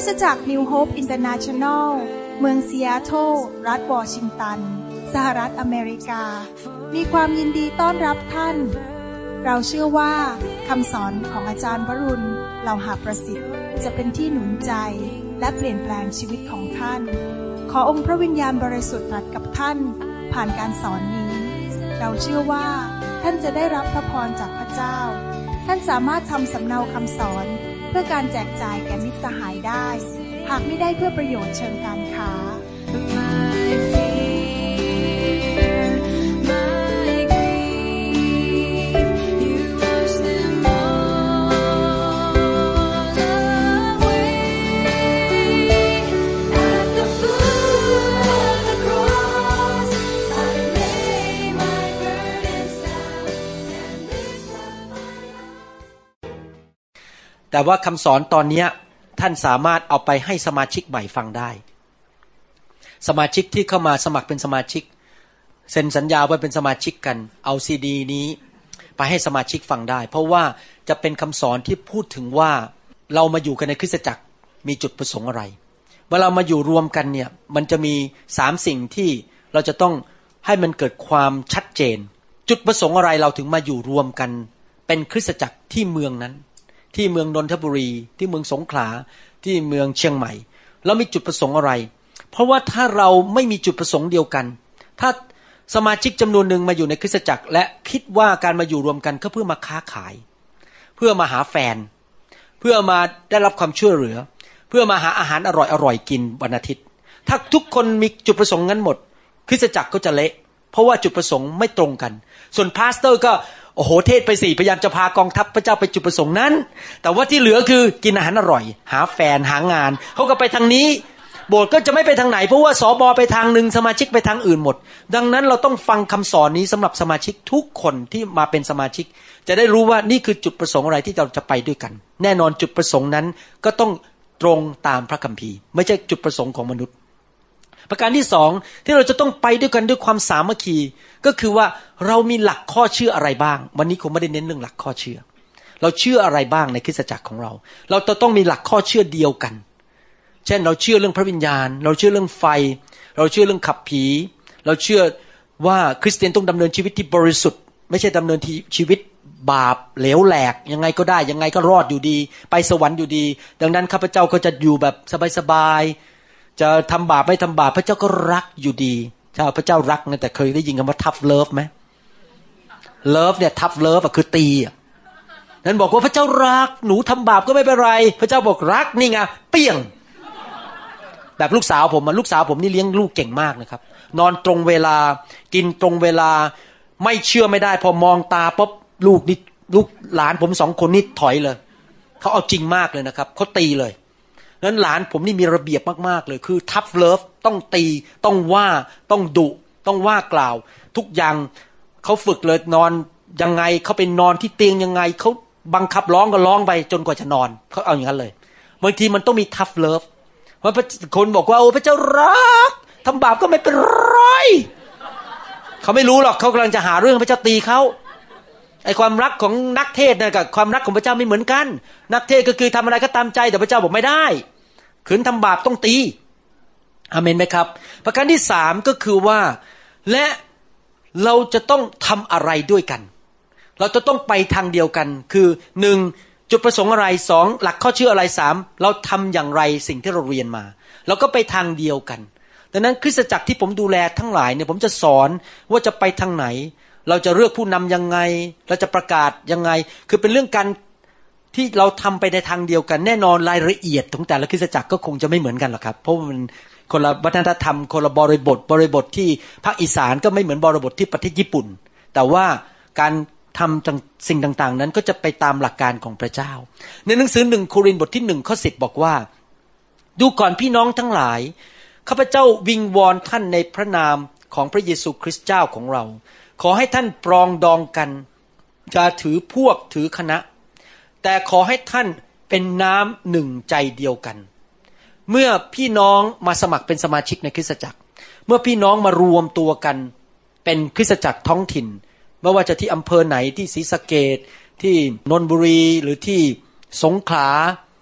สตจักร New Hope International เมืองซีแอตเทิลรัฐวอชิงตันสหรัฐอเมริกามีความยินดีต้อนรับท่านเราเชื่อว่าคำสอนของอาจารย์วรุณเหล่าหาประสิทธิ์จะเป็นที่หนุนใจและเปลี่ยนแปลงชีวิตของท่านขอองค์พระวิญญาณบริสุทธิ์ตรัสกับท่านผ่านการสอนนี้เราเชื่อว่าท่านจะได้รับพระพรจากพระเจ้าท่านสามารถทำสำเนาคำสอนเพื่อการแจกจ่ายแก่มิตรสหายได้หากไม่ได้เพื่อประโยชน์เชิงการค้าแต่ว่าคำสอนตอนนี้ท่านสามารถเอาไปให้สมาชิกใหม่ฟังได้สมาชิกที่เข้ามาสมัครเป็นสมาชิกเซ็นสัญญาไว้เป็นสมาชิกกันเอาซีดีนี้ไปให้สมาชิกฟังได้เพราะว่าจะเป็นคำสอนที่พูดถึงว่าเรามาอยู่กันในคริสตจักรมีจุดประสงค์อะไรเวลามาอยู่รวมกันเนี่ยมันจะมี3สิ่งที่เราจะต้องให้มันเกิดความชัดเจนจุดประสงค์อะไรเราถึงมาอยู่รวมกันเป็นคริสตจักรที่เมืองนั้นที่เมืองนนทบุรีที่เมืองสงขลาที่เมืองเชียงใหม่แล้วมีจุดประสงค์อะไรเพราะว่าถ้าเราไม่มีจุดประสงค์เดียวกันถ้าสมาชิกจำนวนหนึ่งมาอยู่ในคริสตจักรและคิดว่าการมาอยู่รวมกันก็เพื่อมาค้าขายเพื่อมาหาแฟนเพื่อมาได้รับความช่วยเหลือเพื่อมาหาอาหารอร่อยๆกินวันอาทิตย์ถ้าทุกคนมีจุดประสงค์นั้นหมดคริสตจักรก็จะเละเพราะว่าจุดประสงค์ไม่ตรงกันส่วนพาสเตอร์ก็โอ้โหเทศไปสิพยายามจะพากองทัพพระเจ้าไปจุดประสงค์นั้นแต่ว่าที่เหลือคือกินอาหารอร่อยหาแฟนหางานเขาก็ไปทางนี้โบสถ์ก็จะไม่ไปทางไหนเพราะว่าสบไปทางนึงสมาชิกไปทางอื่นหมดดังนั้นเราต้องฟังคำสอนนี้สำหรับสมาชิกทุกคนที่มาเป็นสมาชิกจะได้รู้ว่านี่คือจุดประสงค์อะไรที่เราจะไปด้วยกันแน่นอนจุดประสงค์นั้นก็ต้องตรงตามพระคัมภีร์ไม่ใช่จุดประสงค์ของมนุษย์ประการที่2ที่เราจะต้องไปด้วยกันด้วยความสามัคคีก็คือว่าเรามีหลักข้อเชื่ออะไรบ้างวันนี้คงไม่ได้เน้นเรื่องหลักข้อเชื่อเราเชื่ออะไรบ้างในคริสตจักรของเราเราต้องมีหลักข้อเชื่อเดียวกันเช่นเราเชื่อเรื่องพระวิญญาณเราเชื่อเรื่องไฟเราเชื่อเรื่องขับผีเราเชื่อว่าคริสเตียนต้องดำเนินชีวิตที่บริสุทธิ์ไม่ใช่ดำเนินชีวิตบาปเหลวแหลกยังไงก็ได้ยังไงก็รอดอยู่ดีไปสวรรค์อยู่ดีดังนั้นข้าพเจ้าก็จะอยู่แบบสบายๆจะทำบาปไม่ทำบาปพระเจ้าก็รักอยู่ดีพระเจ้ารักนะแต่เคยได้ยินคำว่า tough love ไหม love เนี่ย tough love อ่ะคือตีอ่ะนั้นบอกว่าพระเจ้ารักหนูทำบาปก็ไม่เป็นไรพระเจ้าบอกรักนี่ไงเปี้ยงแบบลูกสาวผมนี่เลี้ยงลูกเก่งมากนะครับนอนตรงเวลากินตรงเวลาไม่เชื่อไม่ได้พอมองตาปุ๊บลูกหลานผม2คนนี่ถอยเลยเขาเอาจริงมากเลยนะครับเขาตีเลยนั้นหลานผมนี่มีระเบียบมากๆเลยคือ tough love ต้องตีต้องว่าต้องดุต้องว่ากล่าวทุกอย่างเขาฝึกเลยนอนยังไงเขาไปนอนที่เตียงยังไงเขาบังคับร้องก็ร้องไปจนกว่าจะนอนเขาเอาอย่างนั้นเลยบางทีมันต้องมี tough love เพราะคนบอกว่าโอ้พระเจ้ารักทำบาปก็ไม่เป็นไรเขาไม่รู้หรอกเขากำลังจะหาเรื่องพระเจ้าตีเขาไอ้ความรักของนักเทศน์นะกับความรักของพระเจ้าไม่เหมือนกันนักเทศน์ก็คือทำอะไรก็ตามใจแต่พระเจ้าบอกไม่ได้ขืนทำบาปต้องตีอาเมนไหมครับประการที่3ก็คือว่าและเราจะต้องทำอะไรด้วยกันเราจะต้องไปทางเดียวกันคือ1จุดประสงค์อะไร2หลักข้อเชื่ออะไร3เราทำอย่างไรสิ่งที่เราเรียนมาเราก็ไปทางเดียวกันดังนั้นคริสตจักรที่ผมดูแลทั้งหลายเนี่ยผมจะสอนว่าจะไปทางไหนเราจะเลือกผู้นำยังไงเราจะประกาศยังไงคือเป็นเรื่องการที่เราทำไปในทางเดียวกันแน่นอนรายละเอียดของแต่ละคริสตจักรก็คงจะไม่เหมือนกันหรอกครับเพราะมันคนละวัฒนธรรมคนละบริบทที่ภาคอีสานก็ไม่เหมือนบริบทที่ประเทศญี่ปุ่นแต่ว่าการทำสิ่งต่างๆนั้นก็จะไปตามหลักการของพระเจ้าในหนังสือ1โครินธ์บทที่1ข้อ10บอกว่าดูก่อนพี่น้องทั้งหลายข้าพเจ้าวิงวอนท่านในพระนามของพระเยซูคริสต์เจ้าของเราขอให้ท่านปรองดองกันอย่าถือพวกถือคณะแต่ขอให้ท่านเป็นน้ำหนึ่งใจเดียวกันเมื่อพี่น้องมาสมัครเป็นสมาชิกในคริสตจักรเมื่อพี่น้องมารวมตัวกันเป็นคริสตจักรท้องถิ่นไม่ว่าจะที่อำเภอไหนที่ศรีสะเกษที่นนทบุรีหรือที่สงขลา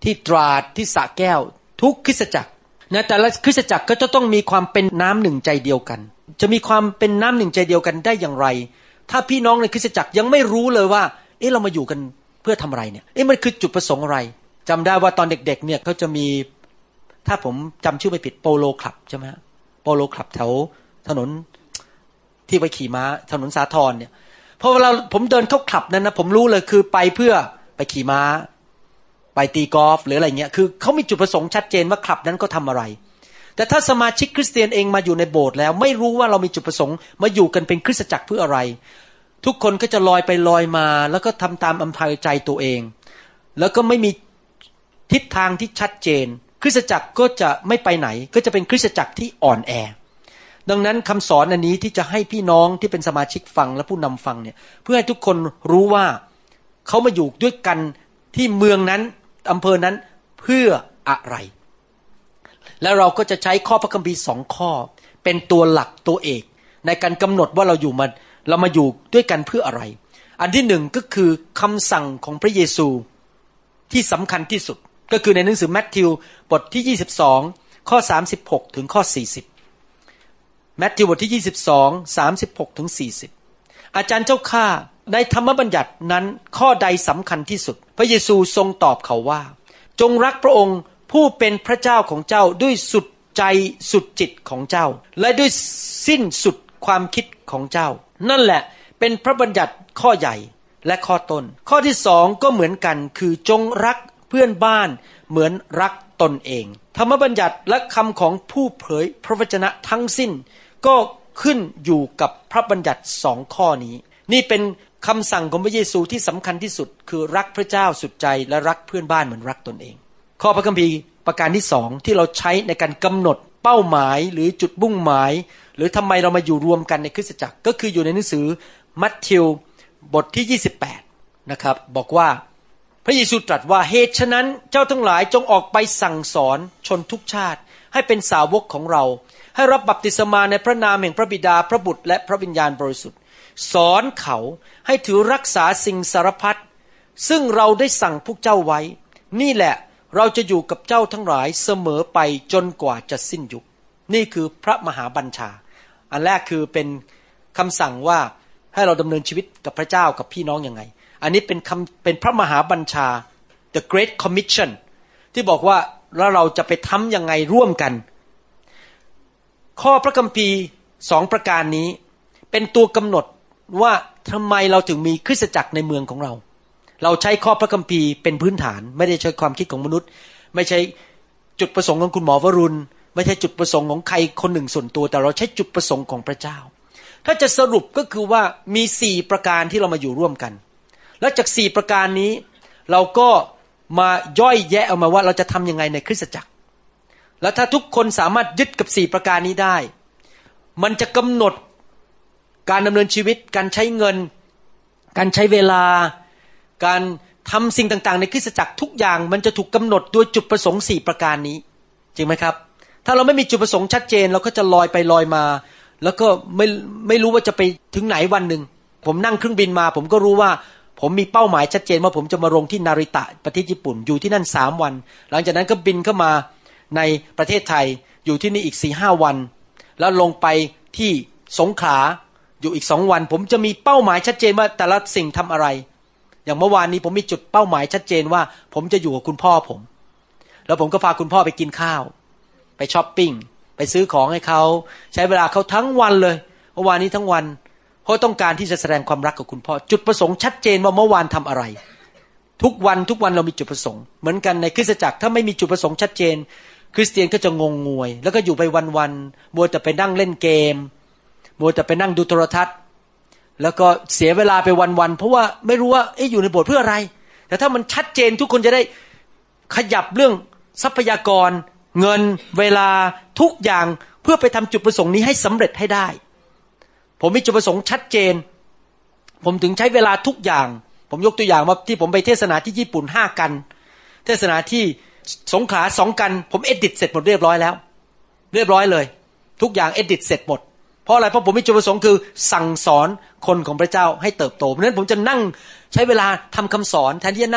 ที่ตราดที่สระแก้วทุกคริสตจักรนะแต่ละคริสตจักรก็จะต้องมีความเป็นน้ำหนึ่งใจเดียวกันจะมีความเป็นน้ำหนึ่งใจเดียวกันได้อย่างไรถ้าพี่น้องในคริสตจักรยังไม่รู้เลยว่าเรามาอยู่กันเพื่อทำอะไรเนี่ยมันคือจุดประสงค์อะไรจำได้ว่าตอนเด็กๆเนี่ยเขาจะมีถ้าผมจำชื่อไม่ผิดโปโลคลับใช่ไหมโปโลคลับแถวถนนที่ไปขี่ม้าถนนสาทรเนี่ยพอเวลาผมเดินเข้าคลับนั้นนะผมรู้เลยคือไปเพื่อไปขี่ม้าไปตีกอล์ฟหรืออะไรเงี้ยคือเขามีจุดประสงค์ชัดเจนว่าคลับนั้นก็ทำอะไรแต่ถ้าสมาชิกคริสเตียนเองมาอยู่ในโบสถ์แล้วไม่รู้ว่าเรามีจุดประสงค์มาอยู่กันเป็นคริสตจักรเพื่ออะไรทุกคนก็จะลอยไปลอยมาแล้วก็ทำตามอำเภอใจตัวเองแล้วก็ไม่มีทิศทางที่ชัดเจนคริสตจักรก็จะไม่ไปไหนก็จะเป็นคริสตจักรที่อ่อนแอดังนั้นคำสอนอันนี้ที่จะให้พี่น้องที่เป็นสมาชิกฟังและผู้นำฟังเนี่ยเพื่อให้ทุกคนรู้ว่าเขามาอยู่ด้วยกันที่เมืองนั้นอำเภอนั้นเพื่ออะไรแล้วเราก็จะใช้ข้อพระคัมภีร์2ข้อเป็นตัวหลักตัวเอกในการกำหนดว่าเรามาอยู่ด้วยกันเพื่ออะไรอันที่หนึ่งก็คือคำสั่งของพระเยซูที่สำคัญที่สุดก็คือในหนังสือมัทธิวบทที่22ข้อ36ถึงข้อ40มัทธิวบทที่22 36ถึง40อาจารย์เจ้าข้าในธรรมบัญญัตินั้นข้อใดสำคัญที่สุดพระเยซูทรงตอบเขาว่าจงรักพระองค์ผู้เป็นพระเจ้าของเจ้าด้วยสุดใจสุดจิตของเจ้าและด้วยสิ้นสุดความคิดของเจ้านั่นแหละเป็นพระบัญญัติข้อใหญ่และข้อต้นข้อที่สองก็เหมือนกันคือจงรักเพื่อนบ้านเหมือนรักตนเองธรรมบัญญัติและคำของผู้เผยพระวจนะทั้งสิ้นก็ขึ้นอยู่กับพระบัญญัติ2ข้อนี้นี่เป็นคำสั่งของพระเยซูที่สำคัญที่สุดคือรักพระเจ้าสุดใจและรักเพื่อนบ้านเหมือนรักตนเองข้อพระคัมภีร์ประการที่2ที่เราใช้ในการกำหนดเป้าหมายหรือจุดมุ่งหมายหรือทำไมเรามาอยู่รวมกันในคริสตจักรก็คืออยู่ในหนังสือมัทธิวบทที่28นะครับบอกว่าพระเยซูตรัสว่าเหตุฉะนั้นเจ้าทั้งหลายจงออกไปสั่งสอนชนทุกชาติให้เป็นสาวกของเราให้รับบัพติศมาในพระนามแห่งพระบิดาพระบุตรและพระวิญญาณบริสุทธิ์สอนเขาให้ถือรักษาสิ่งสารพัดซึ่งเราได้สั่งพวกเจ้าไว้นี่แหละเราจะอยู่กับเจ้าทั้งหลายเสมอไปจนกว่าจะสิ้นยุคนี่คือพระมหาบัญชาอันแรกคือเป็นคำสั่งว่าให้เราดำเนินชีวิตกับพระเจ้ากับพี่น้องยังไงอันนี้เป็นพระมหาบัญชา The Great Commission ที่บอกว่าแล้วเราจะไปทำยังไงร่วมกันข้อพระคัมภีร์2ประการนี้เป็นตัวกำหนดว่าทำไมเราถึงมีคริสตจักรในเมืองของเราเราใช้ข้อพระคัมภีร์เป็นพื้นฐานไม่ได้ใช้ความคิดของมนุษย์ไม่ใช่จุดประสงค์ของคุณหมอวรุณไม่ใช่จุดประสงค์ของใครคนหนึ่งส่วนตัวแต่เราใช้จุดประสงค์ของพระเจ้าถ้าจะสรุปก็คือว่ามี4ประการที่เรามาอยู่ร่วมกันและจาก4ประการนี้เราก็มาย่อยแยะออกมาว่าเราจะทำยังไงในคริสตจักรแล้วถ้าทุกคนสามารถยึดกับ4ประการนี้ได้มันจะกำหนดการดำเนินชีวิตการใช้เงินการใช้เวลาการทำสิ่งต่างๆในคริสตจักรทุกอย่างมันจะถูกกำหนดโดยจุดประสงค์4ประการนี้จริงไหมครับถ้าเราไม่มีจุดประสงค์ชัดเจนเราก็จะลอยไปลอยมาแล้วก็ไม่รู้ว่าจะไปถึงไหนวันหนึ่งผมนั่งเครื่องบินมาผมก็รู้ว่าผมมีเป้าหมายชัดเจนว่าผมจะมาลงที่นาริตะประเทศญี่ปุ่นอยู่ที่นั่น3วันหลังจากนั้นก็บินเข้ามาในประเทศไทยอยู่ที่นี่อีก 4-5 วันแล้วลงไปที่สงขลาอยู่อีก2วันผมจะมีเป้าหมายชัดเจนว่าแต่ละสิ่งทำอะไรอย่างเมื่อวานนี้ผมมีจุดเป้าหมายชัดเจนว่าผมจะอยู่กับคุณพ่อผมแล้วผมก็พาคุณพ่อไปกินข้าวไปช้อปปิ้งไปซื้อของให้เขาใช้เวลาเขาทั้งวันเลยเมื่อวานนี้ทั้งวันเพราะต้องการที่จะแสดงความรักกับคุณพ่อจุดประสงค์ชัดเจนว่าเมื่อวานทำอะไรทุกวันเรามีจุดประสงค์เหมือนกันในคริสตจักรถ้าไม่มีจุดประสงค์ชัดเจนคริสเตียนก็จะงงงวยแล้วก็อยู่ไปวันๆมัวแต่ไปนั่งเล่นเกมมัวแต่ไปนั่งดูโทรทัศน์แล้วก็เสียเวลาไปวันๆเพราะว่าไม่รู้ว่าอยู่ในโบสถ์เพื่ออะไรแต่ถ้ามันชัดเจนทุกคนจะได้ขยับเรื่องทรัพยากรเงินเวลาทุกอย่างเพื่อไปทำจุดประสงค์นี้ให้สำเร็จให้ได้ผมมีจุดประสงค์ชัดเจนผมถึงใช้เวลาทุกอย่างผมยกตัวอย่างว่าที่ผมไปเทศนาที่ญี่ปุ่น5กันเทศนาที่สงขลา2กันผมเอดิตเสร็จหมดเรียบร้อยแล้วเรียบร้อยเลยทุกอย่างเอดิตเสร็จหมดเพราะอะไรเพราะผมมีจุดประสงค์คือสั่งสอนคนของพระเจ้าให้เติบโตเพราะฉะนั้นผมจะนั่งใช้เวลาทำคำสอนแทนที่จะนั่ง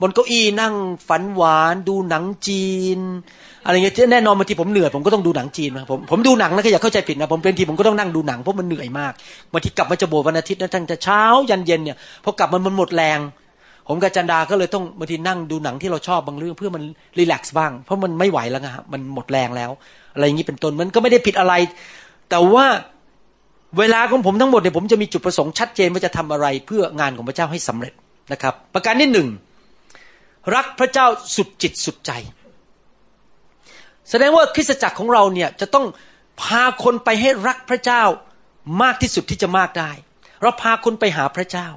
บนเก้าอี้นั่งฝันหวานดูหนังจีนอะไรเงี้ยแน่นอนบางทีผมเหนื่อยผมก็ต้องดูหนังจีนนะผมดูหนังนะก็อย่าเข้าใจผิดนะผมเป็นทีผมก็ต้องนั่งดูหนังเพราะมันเหนื่อยมากบางทีกลับมาจะโบสถ์วันอาทิตย์นะตั้งแต่เช้ายันเย็นเนี่ยพอกลับมันหมดแรงผมกับจันดาก็เลยต้องบางทีนั่งดูหนังที่เราชอบบางเรื่องเพื่อมันรีแลกซ์บ้างเพราะมันไม่ไหวแล้วนะมันหมดแรงแล้วอะไรอย่างนี้เป็นต้นมันก็ไม่ได้ผิดอะไรแต่ว่าเวลาของผมทั้งหมดเนี่ยผมจะมีจุดประสงค์ชัดเจนว่าจะทำอะไรเพื่องานของพระเจ้าให้สำเร็จนะครับประการที่หนึ่งรักพระเจ้าสุดจิตสุดใจแสดงว่าคริสตจักรของเราเนี่ยจะต้องพาคนไปให้รักพระเจ้ามากที่สุดที่จะมากได้เราพาคนไปหาพระเจ้า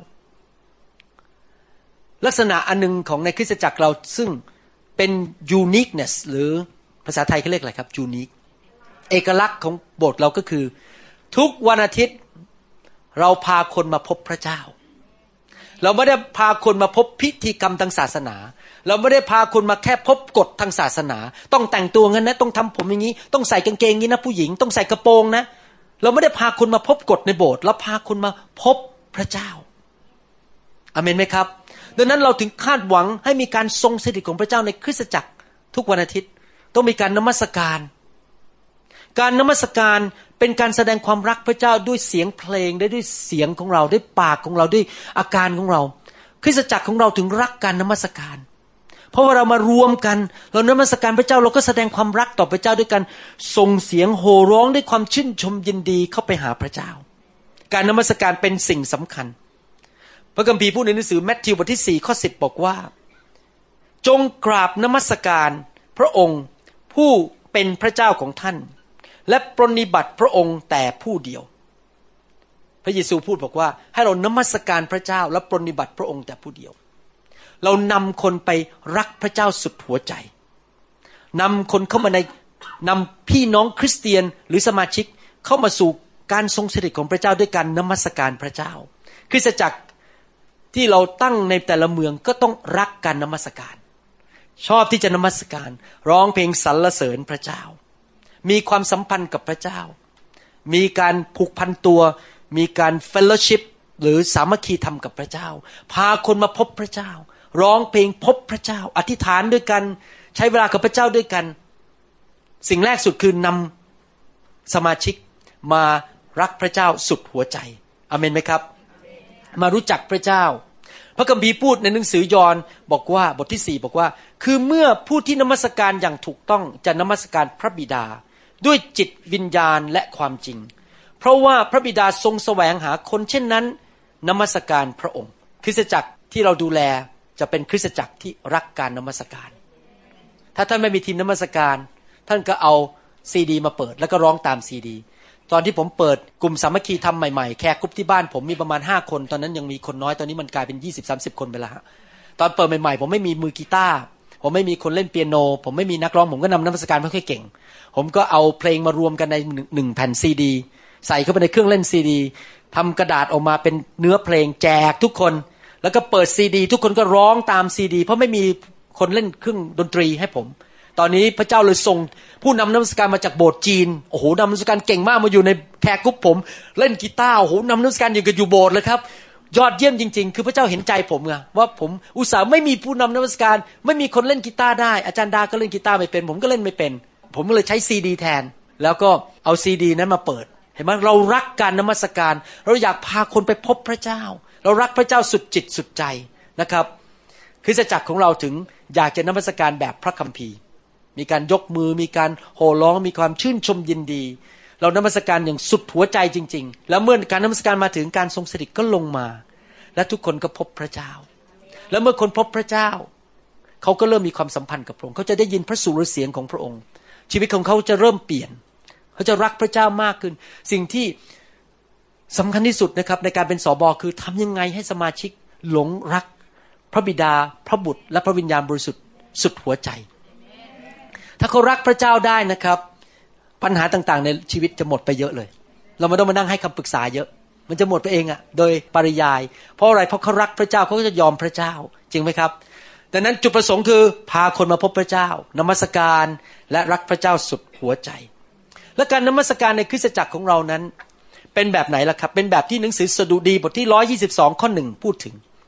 ลักษณะอันนึงของในคริสตจักรเราซึ่งเป็น uniqueness หรือภาษาไทยเขาเรียกอะไรครับ unique เอกลักษณ์ของโบสถ์เราก็คือทุกวันอาทิตย์เราพาคนมาพบพระเจ้าเราไม่ได้พาคนมาพบพิธีกรรมทางศาสนาเราไม่ได้พาคนมาแค่พบกฎทางศาสนาต้องแต่งตัวงั้นนะต้องทำผมอย่างนี้ต้องใส่กางเกงนี้นะผู้หญิงต้องใส่กระโปรงนะเราไม่ได้พาคนมาพบกฎในโบสถ์เราพาคนมาพบพระเจ้าอาเมนไหมครับดังนั้นเราถึงคาดหวังให้มีการทรงสถิตของพระเจ้าในคริสตจักรทุกวันอาทิตย์ต้องมีการนมัสการการนมัสการเป็นการแสดงความรักพระเจ้าด้วยเสียงเพลงด้วยเสียงของเราด้วยปากของเราด้วยอาการของเราคริสตจักรของเราถึงรักการนมัสการเพราะว่าเรามารวมกันเรานมัสการพระเจ้าเราก็แสดงความรักต่อพระเจ้าด้วยการส่งเสียงโห่ร้องด้วยความชื่นชมยินดีเข้าไปหาพระเจ้าการนมัสการเป็นสิ่งสำคัญพระคัมภีร์พูดในหนังสือมัทธิวบทที่4ข้อ10บอกว่าจงกราบนมัสการพระองค์ผู้เป็นพระเจ้าของท่านและปรนนิบัติพระองค์แต่ผู้เดียวพระเยซูพูดบอกว่าให้เรานมัสการพระเจ้าและปรนนิบัติพระองค์แต่ผู้เดียวเรานำคนไปรักพระเจ้าสุดหัวใจนำคนเข้ามานำพี่น้องคริสเตียนหรือสมาชิกเข้ามาสู่การทรงสถิตของพระเจ้าด้วยการนมัสการพระเจ้าคริสตจักรที่เราตั้งในแต่ละเมืองก็ต้องรักการนมัสการชอบที่จะนมัสการร้องเพลงสรรเสริญพระเจ้ามีความสัมพันธ์กับพระเจ้ามีการผูกพันตัวมีการเฟลโลชิพหรือสามัคคีธรรมกับพระเจ้าพาคนมาพบพระเจ้าร้องเพลงพบพระเจ้าอธิษฐานด้วยกันใช้เวลากับพระเจ้าด้วยกันสิ่งแรกสุดคือนำสมาชิกมารักพระเจ้าสุดหัวใจอาเมนไหมครับมารู้จักพระเจ้าพระคัมภีร์พูดในหนังสือยอห์นบอกว่าบทที่4บอกว่าคือเมื่อผู้ที่นมัสการอย่างถูกต้องจะนมัสการพระบิดาด้วยจิตวิญญาณและความจริงเพราะว่าพระบิดาทรงแสวงหาคนเช่นนั้นนมัสการพระองค์คริสตจักรที่เราดูแลจะเป็นคริสตจักรที่รักการนมัสการถ้าท่านไม่มีทีมนมัสการท่านก็เอาซีดีมาเปิดแล้วก็ร้องตามซีดีตอนที่ผมเปิดกลุ่มสามัคคีธรรมใหม่ๆแขกกลุ่มที่บ้านผมมีประมาณ5คนตอนนั้นยังมีคนน้อยตอนนี้มันกลายเป็น 20-30 คนไปแล้วตอนเปิดใหม่ๆผมไม่มีมือกีตาร์ผมไม่มีคนเล่นเปียโนผมไม่มีนักร้องผมก็นำนมัสการไม่ค่อยเก่งผมก็เอาเพลงมารวมกันใน1แผ่นซีดีใส่เข้าไปในเครื่องเล่นซีดีทำกระดาษออกมาเป็นเนื้อเพลงแจกทุกคนแล้วก็เปิดซีดีทุกคนก็ร้องตามซีดีเพราะไม่มีคนเล่นเครื่องดนตรีให้ผมตอนนี้พระเจ้าเลยส่งผู้นำนมัสการมาจากโบสถ์จีนโอ้โหนำนมัสการเก่งมากมาอยู่ในแขกกลุ่มผมเล่นกีตาร์โอ้โหนำนมัสการอย่างกับอยู่โบสถ์เลยครับยอดเยี่ยมจริงๆคือพระเจ้าเห็นใจผมไงว่าผมอุตส่าห์ไม่มีผู้นำนมัสการไม่มีคนเล่นกีตาร์ได้อาจารย์ดาก็เล่นกีตาร์ไม่เป็นผมก็เล่นไม่เป็นผมก็เลยใช้ซีดีแทนแล้วก็เอาซีดีนั้นมาเปิดเห็นไหมเรารักการนมัสการเราอยากพาคนไปพบพระเจ้าเรารักพระเจ้าสุดจิตสุดใจนะครับคริสตจักรของเราถึงอยากจะนมัสการแบบพระคัมภีร์มีการยกมือมีการโห่ร้องมีความชื่นชมยินดีเรานมัสการอย่างสุดหัวใจจริงๆแล้วเมื่อการนมัสการมาถึงการทรงสถิตก็ลงมาและทุกคนก็พบพระเจ้าแล้วเมื่อคนพบพระเจ้าเขาก็เริ่มมีความสัมพันธ์กับพระองค์เขาจะได้ยินพระสุรเสียงของพระองค์ชีวิตของเขาจะเริ่มเปลี่ยนเขาจะรักพระเจ้ามากขึ้นสิ่งที่สำคัญที่สุดนะครับในการเป็นสบคือทำยังไงให้สมาชิกหลงรักพระบิดาพระบุตรและพระวิญญาณบริสุทธิ์สุดหัวใจถ้าเขารักพระเจ้าได้นะครับปัญหาต่างๆในชีวิตจะหมดไปเยอะเลยเราไม่ต้องมานั่งให้คำปรึกษาเยอะมันจะหมดไปเองอ่ะโดยปริยายเพราะอะไรเพราะเขารักพระเจ้าเขาก็จะยอมพระเจ้าจริงไหมครับดังนั้นจุดประสงค์คือพาคนมาพบพระเจ้านมัสการและรักพระเจ้าสุดหัวใจและการนมัสการในคริสตจักรของเรานั้นเป็นแบบไหนล่ะครับเป็นแบบที่หนังสือสดุดีบทที่122ข้อ1พูดถึง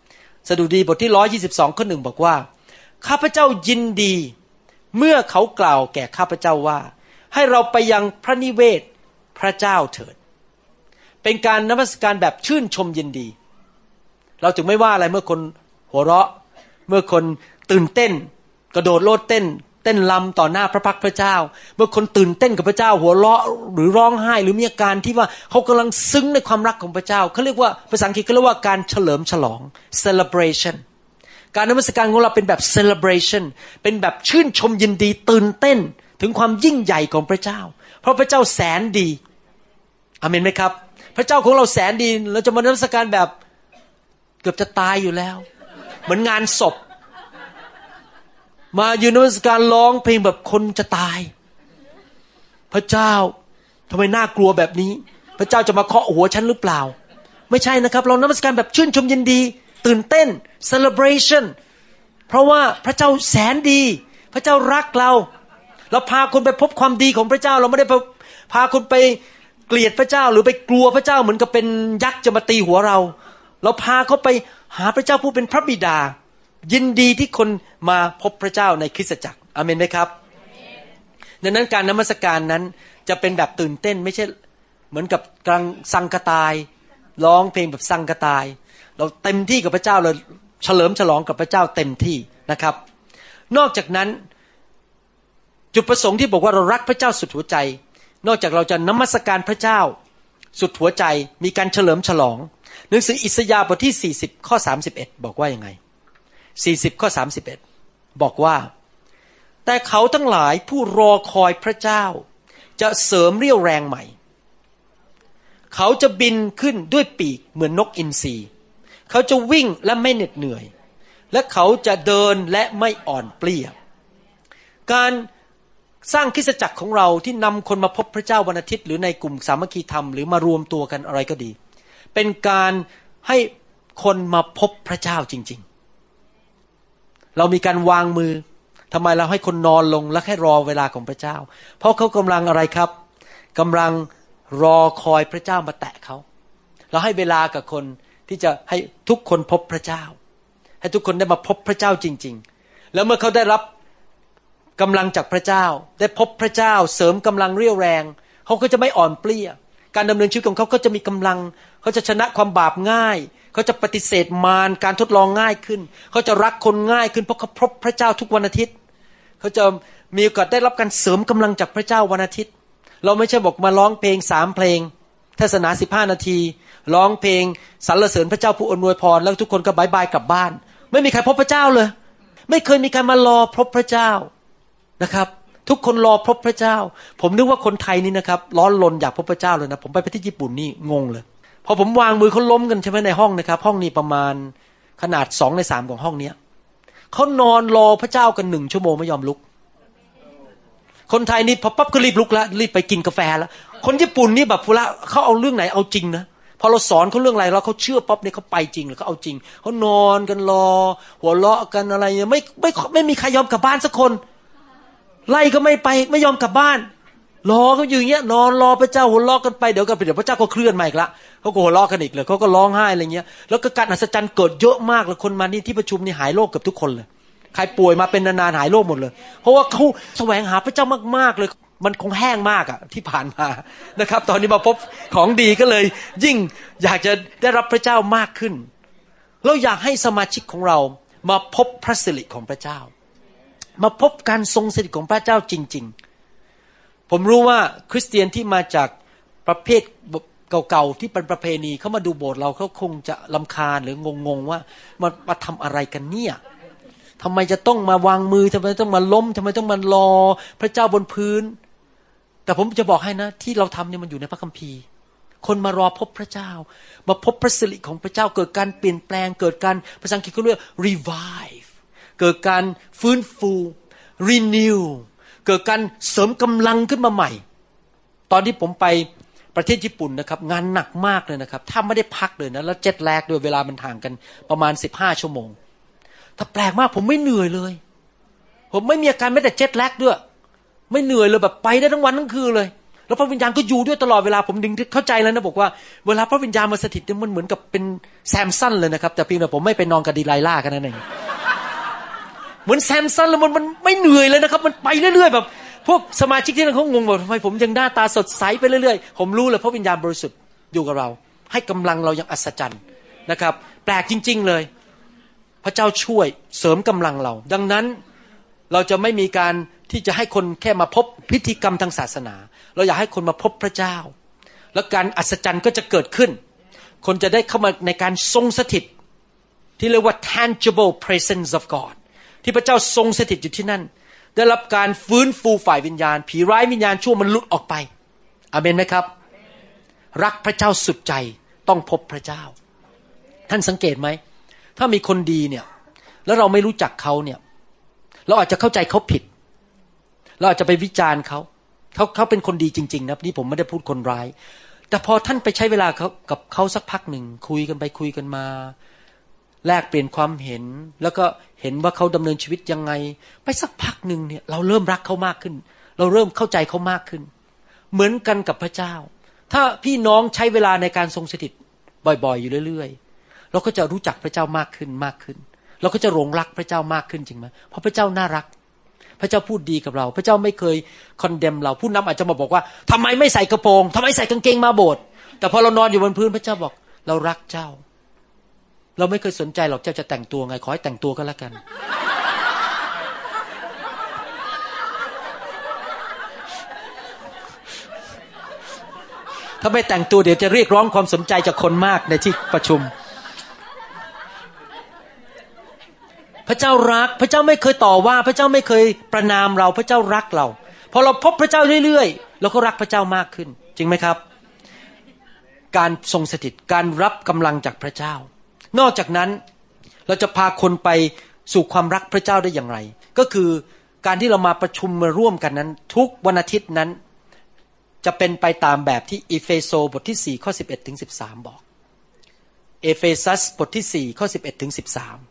สดุดีบทที่122ข้อ1บอกว่าข้าพเจ้ายินดีเมื่อเขากล่าวแก่ข้าพเจ้าว่าให้เราไปยังพระนิเวศพระเจ้าเถิดเป็นการนมัสการแบบชื่นชมยินดีเราจึงไม่ว่าอะไรเมื่อคนหัวเราะเมื่อคนตื่นเต้นกระโดดโลดเต้นรำต่อหน้าพระพักตร์พระเจ้าเมื่อคนตื่นเต้นกับพระเจ้าหัวเราะหรือร้องไห้หรือมีอาการที่ว่าเขากำลังซึ้งในความรักของพระเจ้าเขาเรียกว่าภาษาอังกฤษเขาเรียกว่าการเฉลิมฉลอง celebration การนมัสการของเราเป็นแบบ celebration เป็นแบบชื่นชมยินดีตื่นเต้นถึงความยิ่งใหญ่ของพระเจ้าเพราะพระเจ้าแสนดีอาเมนไหมครับพระเจ้าของเราแสนดีเราจะมานมัสการแบบเกือบจะตายอยู่แล้วเหมือนงานศพมายืนนมัสการร้องเพลงแบบคนจะตายพระเจ้าทำไมน่ากลัวแบบนี้พระเจ้าจะมาเคาะหัวฉันหรือเปล่าไม่ใช่นะครับเรานมัสการแบบชื่นชมยินดีตื่นเต้น celebration เพราะว่าพระเจ้าแสนดีพระเจ้ารักเราพาคนไปพบความดีของพระเจ้าเราไม่ได้พาคนไปเกลียดพระเจ้าหรือไปกลัวพระเจ้าเหมือนกับเป็นยักษ์จะมาตีหัวเราพาเขาไปหาพระเจ้าผู้เป็นพระบิดายินดีที่คนมาพบพระเจ้าในคริสตจักรอาเมนไหมครับดังนั้นการนมัสการนั้นจะเป็นแบบตื่นเต้นไม่ใช่เหมือนกับกลางสังกตายร้องเพลงแบบสังกตายเราเต็มที่กับพระเจ้าเราเฉลิมฉลองกับพระเจ้าเต็มที่นะครับนอกจากนั้นจุดประสงค์ที่บอกว่าเรารักพระเจ้าสุดหัวใจนอกจากเราจะนมัสการพระเจ้าสุดหัวใจมีการเฉลิมฉลองหนังสืออิสยาห์บทที่40ข้อ31บอกว่ายังไง40ข้อ31บอกว่าแต่เขาทั้งหลายผู้รอคอยพระเจ้าจะเสริมเรี่ยวแรงใหม่เขาจะบินขึ้นด้วยปีกเหมือนนกอินทรีเขาจะวิ่งและไม่เหน็ดเหนื่อยและเขาจะเดินและไม่อ่อนเปลี้ยการสร้างคริสตจักรของเราที่นำคนมาพบพระเจ้าวันอาทิตย์หรือในกลุ่มสามัคคีธรรมหรือมารวมตัวกันอะไรก็ดีเป็นการให้คนมาพบพระเจ้าจริงๆเรามีการวางมือทำไมเราให้คนนอนลงและแค่รอเวลาของพระเจ้าเพราะเขากำลังอะไรครับกำลังรอคอยพระเจ้ามาแตะเขาเราให้เวลากับคนที่จะให้ทุกคนพบพระเจ้าให้ทุกคนได้มาพบพระเจ้าจริงๆแล้วเมื่อเขาได้รับกำลังจากพระเจ้าได้พบพระเจ้าเสริมกำลังเรี่ยวแรงเขาก็จะไม่อ่อนเปลี้ยการดำเนินชีวิตของเขาก็จะมีกำลังเขาจะชนะความบาปง่ายเขาจะปฏิเสธมารการทดลองง่ายขึ้นเขาจะรักคนง่ายขึ้นเพราะเขาพบพระเจ้าทุกวันอาทิตย์เขาจะมีโอกาสได้รับการเสริมกำลังจากพระเจ้าวันอาทิตย์เราไม่ใช่บอกมาร้องเพลง3เพลงเทศนา15นาทีร้องเพลงสรรเสริญพระเจ้าผู้อำนวยพรแล้วทุกคนก็บายบายกลับบ้านไม่มีใครพบพระเจ้าเลยไม่เคยมีใครมารอพบพระเจ้านะครับทุกคนรอพบพระเจ้าผมนึกว่าคนไทยนี่นะครับร้อนรนอยากพบพระเจ้าเลยนะผมไปประเทศญี่ปุ่นนี่งงเลยพอผมวางมือเขาล้มกันใช่ไหมในห้องนะครับห้องนี้ประมาณขนาด2ใน3ของห้องนี้เขานอนรอพระเจ้ากัน1ชั่วโมงไม่ยอมลุกคนไทยนี่พอปั๊บก็รีบลุกแล้วรีบไปกินกาแฟแล้วคนญี่ปุ่นนี่แบบฟุระเขาเอาเรื่องไหนเอาจริงนะพอเราสอนเขาเรื่องอะไรแล้วเขาเชื่อปั๊บเนี่ยเขาไปจริงเลยเขาเอาจริงเขานอนกันรอหัวเราะกันอะไรเนี่ยไม่มีใครยอมกลับบ้านสักคนไล่ก็ไม่ไปไม่ยอมกลับบ้านรอเขาอยู่อย่างเงี้ยนอนรอพระเจ้าหัวเราะกันไปเดี๋ยวพระเจ้าก็เคลื่อนมาอีกละเขาก็หัวเราะกันอีกเลยเขาก็ร้องไห้อะไรเงี้ยแล้วก็การอัศจรรย์เกิดเยอะมากเลยคนมานี่ที่ประชุมนี่หายโรคเกือบทุกคนเลยใครป่วยมาเป็นนานๆหายโรคหมดเลยเพราะว่าเขาแสวงหาพระเจ้ามากๆเลยมันคงแห้งมากอะที่ผ่านมานะครับตอนนี้มาพบของดีก็เลยยิ่งอยากจะได้รับพระเจ้ามากขึ้นเราอยากให้สมาชิกของเรามาพบพระสิริของพระเจ้ามาพบการทรงสถิตของพระเจ้าจริงๆผมรู้ว่าคริสเตียนที่มาจากประเภทเก่าๆที่เป็นประเพณีเขามาดูโบสถ์เราเขาคงจะรำคาญหรืองงๆว่ามาทำอะไรกันเนี่ยทำไมจะต้องมาวางมือทำไมต้องมาล้มทำไมต้องมารอพระเจ้าบนพื้นแต่ผมจะบอกให้นะที่เราทำเนี่ยมันอยู่ในพระคัมภีร์คนมารอพบพระเจ้ามาพบพระสิริของพระเจ้าเกิดการเปลี่ยนแปลงเกิดการภาษาอังกฤษเขาเรียก revive เกิดการฟื้นฟู renew เกิดการเสริมกำลังขึ้นมาใหม่ตอนที่ผมไปประเทศญี่ปุ่นนะครับงานหนักมากเลยนะครับถ้าไม่ได้พักเลยนะแล้วเจ็ตแลกด้วยเวลามันห่างกันประมาณ15ชั่วโมงถ้าแปลกมากผมไม่เหนื่อยเลยผมไม่มีอาการแม้แต่เจ็ตแลกด้วยไม่เหนื่อยเลยแบบไปได้ทั้งวันทั้งคืนเลยแล้วพระวิญญาณก็อยู่ด้วยตลอดเวลาผมดึงเข้าใจแล้วนะบอกว่าเวลาพระวิญญาณมาสถิตมันเหมือนกับเป็นแซมสันเลยนะครับแต่เพียงแต่ผมไม่ไปนอนกับดีไลล่ากันนั่นเองเหมือนแซมสันแล้วมันไม่เหนื่อยเลยนะครับมันไปเรื่อยๆแบบพวกสมาชิกที่นั่นเขางงว่าทำไมผมยังหน้าตาสดใสไปเรื่อยๆผมรู้เลยพระวิญญาณบริสุทธิ์อยู่กับเราให้กำลังเราอย่างอัศจรรย์นะครับแปลกจริงๆเลยพระเจ้าช่วยเสริมกำลังเราดังนั้นเราจะไม่มีการที่จะให้คนแค่มาพบพิธีกรรมทางศาสนาเราอยากให้คนมาพบพระเจ้าแล้วการอัศจรรย์ก็จะเกิดขึ้นคนจะได้เข้ามาในการทรงสถิตที่เรียกว่า tangible presence of God ที่พระเจ้าทรงสถิตอยู่ที่นั่นได้รับการฟื้นฟูฝ่ายวิญญาณผีร้ายวิญญาณชั่วมันหลุดออกไปอาเมนไหมครับรักพระเจ้าสุดใจต้องพบพระเจ้าท่านสังเกตไหมถ้ามีคนดีเนี่ยแล้วเราไม่รู้จักเขาเนี่ยเราอาจจะเข้าใจเขาผิดเราอาจจะไปวิจารณ์เขาเป็นคนดีจริงๆนะนี่ผมไม่ได้พูดคนร้ายแต่พอท่านไปใช้เวลากับเขาสักพักหนึ่งคุยกันไปคุยกันมาแลกเปลี่ยนความเห็นแล้วก็เห็นว่าเขาดำเนินชีวิตยังไงไปสักพักหนึ่งเนี่ยเราเริ่มรักเขามากขึ้นเราเริ่มเข้าใจเขามากขึ้นเหมือนกันกับพระเจ้าถ้าพี่น้องใช้เวลาในการทรงสถิตบ่อยๆอยู่เรื่อยๆเราก็จะรู้จักพระเจ้ามากขึ้นมากขึ้นเราก็จะหลงรักพระเจ้ามากขึ้นจริงไหมเพราะพระเจ้าน่ารักพระเจ้าพูดดีกับเราพระเจ้าไม่เคยคอนเดมเราผู้นำอาจจะมาบอกว่าทำไมไม่ใส่กระโปรงทำไมใส่กางเกงมาโบสถ์แต่พอเรานอนอยู่บนพื้นพระเจ้าบอกเรารักเจ้าเราไม่เคยสนใจหรอกเจ้าจะแต่งตัวไงขอให้แต่งตัวก็แล้วกันถ้าไม่แต่งตัวเดี๋ยวจะเรียกร้องความสนใจจากคนมากในที่ประชุมพระเจ้ารักพระเจ้าไม่เคยต่อว่าพระเจ้าไม่เคยประณามเราพระเจ้ารักเราพอเราพบพระเจ้าเรื่อยๆเราก็รักพระเจ้ามากขึ้นจริงไหมครับการทรงสถิตการรับกำลังจากพระเจ้านอกจากนั้นเราจะพาคนไปสู่ความรักพระเจ้าได้อย่างไรก็คือการที่เรามาประชุมมาร่วมกันนั้นทุกวันอาทิตย์นั้นจะเป็นไปตามแบบที่อีเฟโซบทที่4ข้อ11ถึง13บอกเอเฟซัสบทที่4ข้อ11ถึง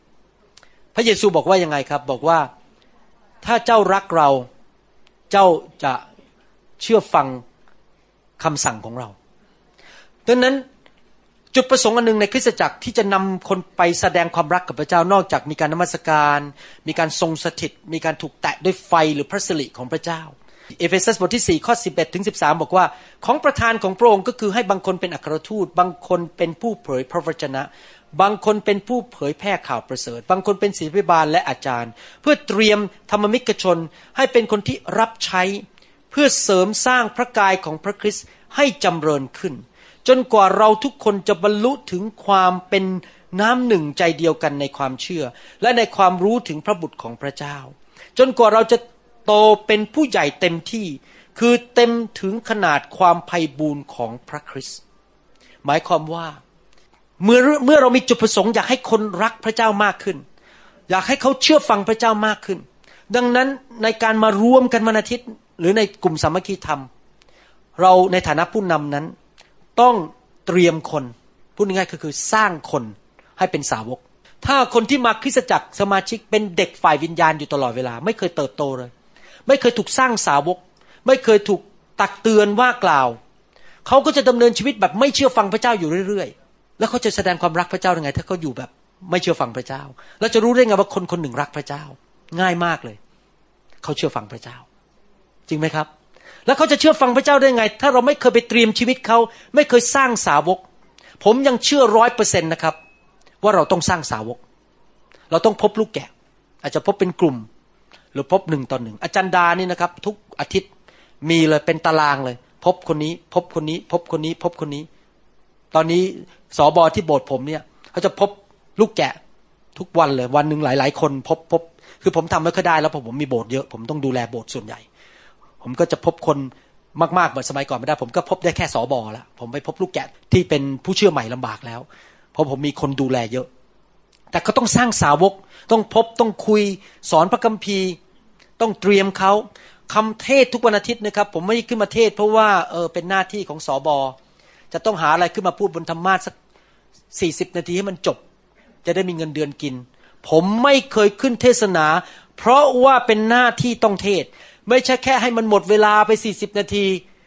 13พระเยซูบอกว่ายังไงครับบอกว่าถ้าเจ้ารักเราเจ้าจะเชื่อฟังคำสั่งของเราดังนั้นจุดประสงค์อันนึงในคริสตจักรที่จะนำคนไปแสดงความรักกับพระเจ้านอกจากมีการนมัสการมีการทรงสถิตมีการถูกแตะด้วยไฟหรือพระสิริของพระเจ้าเอเฟซัสบทที่4ข้อ11ถึง13บอกว่าของประธานของพระองค์ก็คือให้บางคนเป็นอัครทูตบางคนเป็นผู้เผยพระวจนะบางคนเป็นผู้เผยแพร่ข่าวประเสริฐบางคนเป็นศิษยาภิบาลและอาจารย์เพื่อเตรียมธรรมมิกชนให้เป็นคนที่รับใช้เพื่อเสริมสร้างพระกายของพระคริสต์ให้จำเริญขึ้นจนกว่าเราทุกคนจะบรรลุถึงความเป็นน้ำหนึ่งใจเดียวกันในความเชื่อและในความรู้ถึงพระบุตรของพระเจ้าจนกว่าเราจะโตเป็นผู้ใหญ่เต็มที่คือเต็มถึงขนาดความไพบูลย์ของพระคริสต์หมายความว่าเมื่อเรามีจุดประสงค์อยากให้คนรักพระเจ้ามากขึ้นอยากให้เขาเชื่อฟังพระเจ้ามากขึ้นดังนั้นในการมารวมกันวันอาทิตย์หรือในกลุ่มสามัคคีธรรมเราในฐานะผู้นำนั้นต้องเตรียมคนพูดง่ายๆคือสร้างคนให้เป็นสาวกถ้าคนที่มาคริสตจักรสมาชิกเป็นเด็กฝ่ายวิญญาณอยู่ตลอดเวลาไม่เคยเติบโตเลยไม่เคยถูกสร้างสาวกไม่เคยถูกตักเตือนว่ากล่าวเขาก็จะดำเนินชีวิตแบบไม่เชื่อฟังพระเจ้าอยู่เรื่อยๆแล้วเขาจะแสดงความรักพระเจ้ายังไงถ้าเขาอยู่แบบไม่เชื่อฟังพระเจ้าแล้วจะรู้ได้ไงว่าคนคนหนึ่งรักพระเจ้าง่ายมากเลยเขาเชื่อฟังพระเจ้าจริงไหมครับแล้วเขาจะเชื่อฟังพระเจ้าได้ไงถ้าเราไม่เคยไปเตรียมชีวิตเขาไม่เคยสร้างสาวกผมยังเชื่อ 100% นะครับว่าเราต้องสร้างสาวกเราต้องพบลูกแกะอาจจะพบเป็นกลุ่มหรือพบ1 ต่อ 1อาจารย์ดานี่นะครับทุกอาทิตย์มีเลยเป็นตารางเลยพบคนนี้พบคนนี้พบคนนี้พบคนนี้ตอนนี้สบที่โบสถ์ผมเนี่ยเขาจะพบลูกแกะทุกวันเลยวันนึงหลายๆคนพบคือผมทำไม่ค่อยได้แล้วเพราะผมมีโบสถ์เยอะผมต้องดูแลโบสถ์ส่วนใหญ่ผมก็จะพบคนมากๆเหมือนสมัยก่อนไม่ได้ผมก็พบได้แค่สบแล้วผมไปพบลูกแกะที่เป็นผู้เชื่อใหม่ลำบากแล้วเพราะผมมีคนดูแลเยอะแต่เขาต้องสร้างสาวกต้องพบต้องคุยสอนพระคัมภีร์ต้องเตรียมเขาคำเทศทุกวันอาทิตย์นะครับผมไม่ได้ขึ้นมาเทศเพราะว่าเป็นหน้าที่ของสบจะต้องหาอะไรขึ้นมาพูดบนธรรมาสน์สัก40 นาทีให้มันจบจะได้มีเงินเดือนกินผมไม่เคยขึ้นเทศนาเพราะว่าเป็นหน้าที่ต้องเทศไม่ใช่แค่ให้มันหมดเวลาไป40 นาที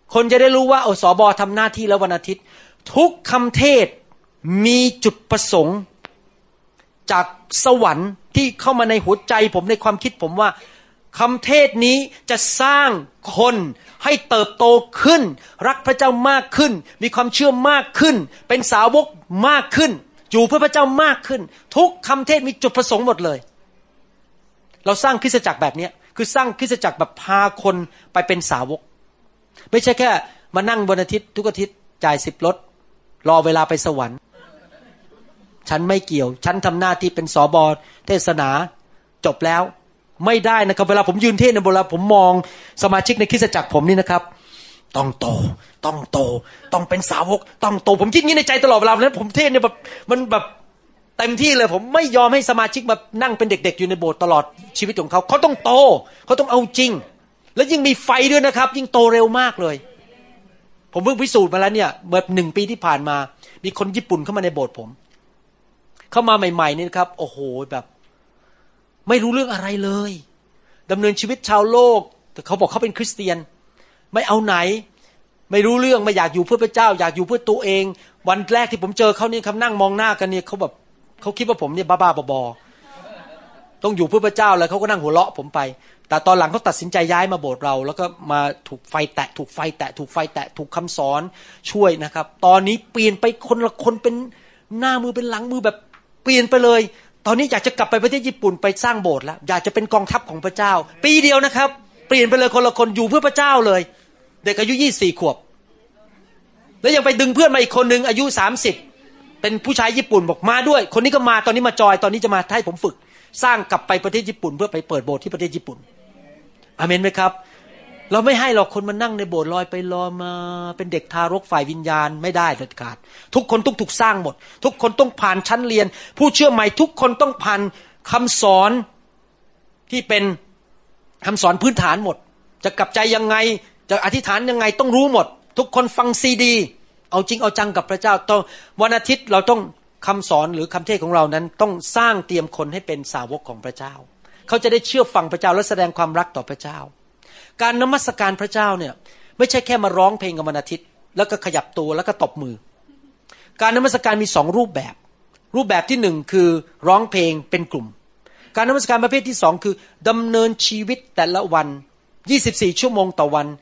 คนจะได้รู้ว่าสบทำหน้าที่แล้ววันอาทิตย์ทุกคำเทศมีจุดประสงค์จากสวรรค์ที่เข้ามาในหัวใจผมในความคิดผมว่าคำเทศนี้จะสร้างคนให้เติบโตขึ้นรักพระเจ้ามากขึ้นมีความเชื่อมากขึ้นเป็นสาวกมากขึ้นอยู่เพื่อพระเจ้ามากขึ้นทุกคำเทศมีจุดประสงค์หมดเลยเราสร้างคริสตจักรแบบนี้คือสร้างคริสตจักรแบบพาคนไปเป็นสาวกไม่ใช่แค่มานั่งวันอาทิตย์ทุกอาทิตย์จ่าย10 รถรอเวลาไปสวรรค์ฉันไม่เกี่ยวฉันทำหน้าที่เป็นสบเทศนาจบแล้วไม่ได้นะครับเวลาผมยืนเทศในโบราณผมมองสมาชิกในคริสตจักรผมนี่นะครับต้องโตต้องเป็นสาวกต้องโตผมคิดงี้ในใจตลอดเวลาแล้วผมเทศเนี่ยแบบมันแบบเต็มที่เลยผมไม่ยอมให้สมาชิกมานั่งเป็นเด็กๆอยู่ในโบสถ์ตลอดชีวิตของเขาต้องโตเขาต้องเอาจริงแล้วยิ่งมีไฟด้วยนะครับยิ่งโตเร็วมากเลยผมเพิ่งพิสูจน์มาแล้วเนี่ยเมื่อ1 ปีที่ผ่านมามีคนญี่ปุ่นเข้ามาในโบสถ์ผมเข้ามาใหม่ๆนี่นะครับโอ้โหแบบไม่รู้เรื่องอะไรเลยดำเนินชีวิตชาวโลกแต่เขาบอกเขาเป็นคริสเตียนไม่เอาไหนไม่รู้เรื่องไม่อยากอยู่เพื่อพระเจ้าอยากอยู่เพื่อตัวเองวันแรกที่ผมเจอเขานี่ครับนั่งมองหน้ากันเนี่ยเขาแบบเขาคิดว่าผมเนี่ยบ้าๆบอๆต้องอยู่เพื่อพระเจ้าเลยเขาก็นั่งหัวเราะผมไปแต่ตอนหลังเขาตัดสินใจย้ายมาโบสถ์เราแล้วก็มาถูกไฟแตะถูกคำสอนช่วยนะครับตอนนี้เปลี่ยนไปคนละคนเป็นหน้ามือเป็นหลังมือแบบเปลี่ยนไปเลยตอนนี้อยากจะกลับไปประเทศญี่ปุ่นไปสร้างโบสถ์แล้วอยากจะเป็นกองทัพของพระเจ้าปีเดียวนะครับเปลี่ยนไปเลยคนละคนอยู่เพื่อพระเจ้าเลยเด็กอายุ24 ขวบแล้วยังไปดึงเพื่อนมาอีกคนนึงอายุ30เป็นผู้ชายญี่ปุ่นบอกมาด้วยคนนี้ก็มาตอนนี้มาจอยตอนนี้จะมาให้ผมฝึกสร้างกลับไปประเทศญี่ปุ่นเพื่อไปเปิดโบสถ์ที่ประเทศญี่ปุ่นอาเมนไหมครับเราไม่ให้หรอกคนมานั่งในโบสถ์ลอยไปลอยมาเป็นเด็กทารกฝ่ายวิญญาณไม่ได้เด็ดขาดทุกคนต้องถูกสร้างหมดทุกคนต้องผ่านชั้นเรียนผู้เชื่อใหม่ทุกคนต้องผ่านคำสอนที่เป็นคำสอนพื้นฐานหมดจะกลับใจยังไงจะอธิษฐานยังไงต้องรู้หมดทุกคนฟังซีดีเอาจริงเอาจังกับพระเจ้าต้องวันอาทิตย์เราต้องคำสอนหรือคำเทศของเรานั้นต้องสร้างเตรียมคนให้เป็นสาวกของพระเจ้าเขาจะได้เชื่อฟังพระเจ้าและแสดงความรักต่อพระเจ้าการนมัสการพระเจ้าเนี่ยไม่ใช่แค่มาร้องเพลงกับวันอาทิตย์แล้วก็ขยับตัวแล้วก็ตบมือการนมัสการมี2 รูปแบบที่1คือร้องเพลงเป็นกลุ่มการนมัสการประเภทที่2คือดำเนินชีวิตแต่ละวัน24 ชั่วโมงต่อวัน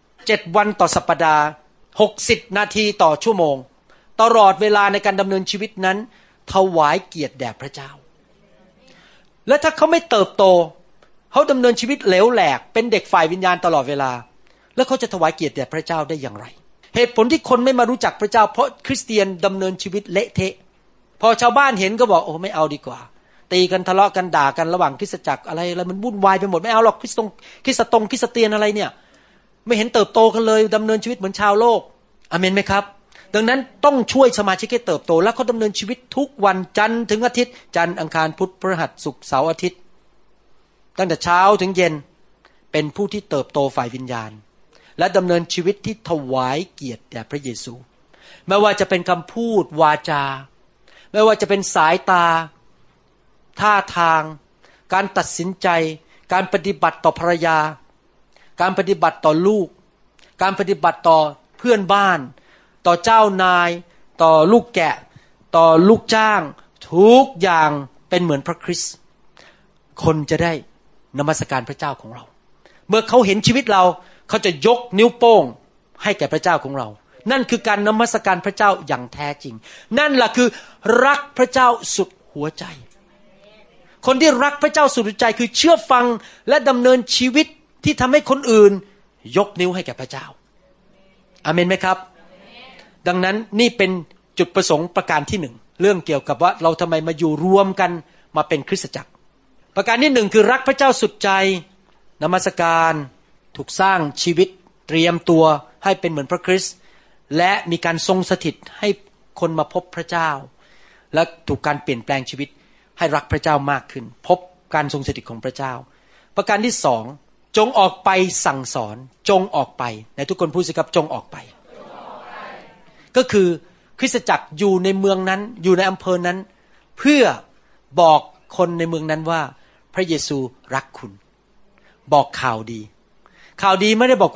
7 วันต่อสัปดาห์60 นาทีต่อชั่วโมงตลอดเวลาในการดำเนินชีวิตนั้นถวายเกียรติแด่พระเจ้าและถ้าเขาไม่เติบโตเขาดำเนินชีวิตเหลวแหลกเป็นเด็กฝ่ายวิญญาณตลอดเวลาแล้วเขาจะถวายเกียรติแด่พระเจ้าได้อย่างไรเหตุผลที่คนไม่มารู้จักพระเจ้าเพราะคริสเตียนดำเนินชีวิตเละเทะพอชาวบ้านเห็นก็บอกโอ้ไม่เอาดีกว่าตีกันทะเลาะกันด่ากันระหว่างคริสตจักรอะไรมันวุ่นวายไปหมดไม่เอาหรอกคริสเตียนอะไรเนี่ยไม่เห็นเติบโตกันเลยดำเนินชีวิตเหมือนชาวโลกอาเมนไหมครับดังนั้นต้องช่วยสมาชิกให้เติบโตแล้วเขาดำเนินชีวิตทุกวันจันทร์ถึงอาทิตย์จันทร์อังคารพุธพฤหัสศุกร์เสาร์อาทิตย์ตั้งแต่เช้าถึงเย็นเป็นผู้ที่เติบโตฝ่ายวิญญาณและดำเนินชีวิตที่ถวายเกียรติแด่พระเยซูไม่ว่าจะเป็นคำพูดวาจาไม่ว่าจะเป็นสายตาท่าทางการตัดสินใจการปฏิบัติต่อภรรยาการปฏิบัติต่อลูกการปฏิบัติต่อเพื่อนบ้านต่อเจ้านายต่อลูกแกะต่อลูกจ้างทุกอย่างเป็นเหมือนพระคริสต์คนจะได้นมัสการพระเจ้าของเราเมื่อเขาเห็นชีวิตเราเขาจะยกนิ้วโป้งให้แก่พระเจ้าของเรานั่นคือการนมัสการพระเจ้าอย่างแท้จริงนั่นแหละคือรักพระเจ้าสุดหัวใจคนที่รักพระเจ้าสุดหัวใจคือเชื่อฟังและดำเนินชีวิตที่ทำให้คนอื่นยกนิ้วให้แก่พระเจ้าอาเมนไหมครับดังนั้นนี่เป็นจุดประสงค์ประการที่1เรื่องเกี่ยวกับว่าเราทำไมมาอยู่รวมกันมาเป็นคริสตจักรประการที่1คือรักพระเจ้าสุดใจนมัสการถูกสร้างชีวิตเตรียมตัวให้เป็นเหมือนพระคริสต์และมีการทรงสถิตให้คนมาพบพระเจ้าและถูกการเปลี่ยนแปลงชีวิตให้รักพระเจ้ามากขึ้นพบการทรงสถิตของพระเจ้าประการที่2จงออกไปสั่งสอนจงออกไปในทุกคนพูดสิครับจงออกไปก็คือคริสตจักรอยู่ในเมืองนั้นอยู่ในอำเภอนั้นเพื่อบอกคนในเมืองนั้นว่าพระเยซูรักคุณบอกข่าวดีไม่ได้บอกว่า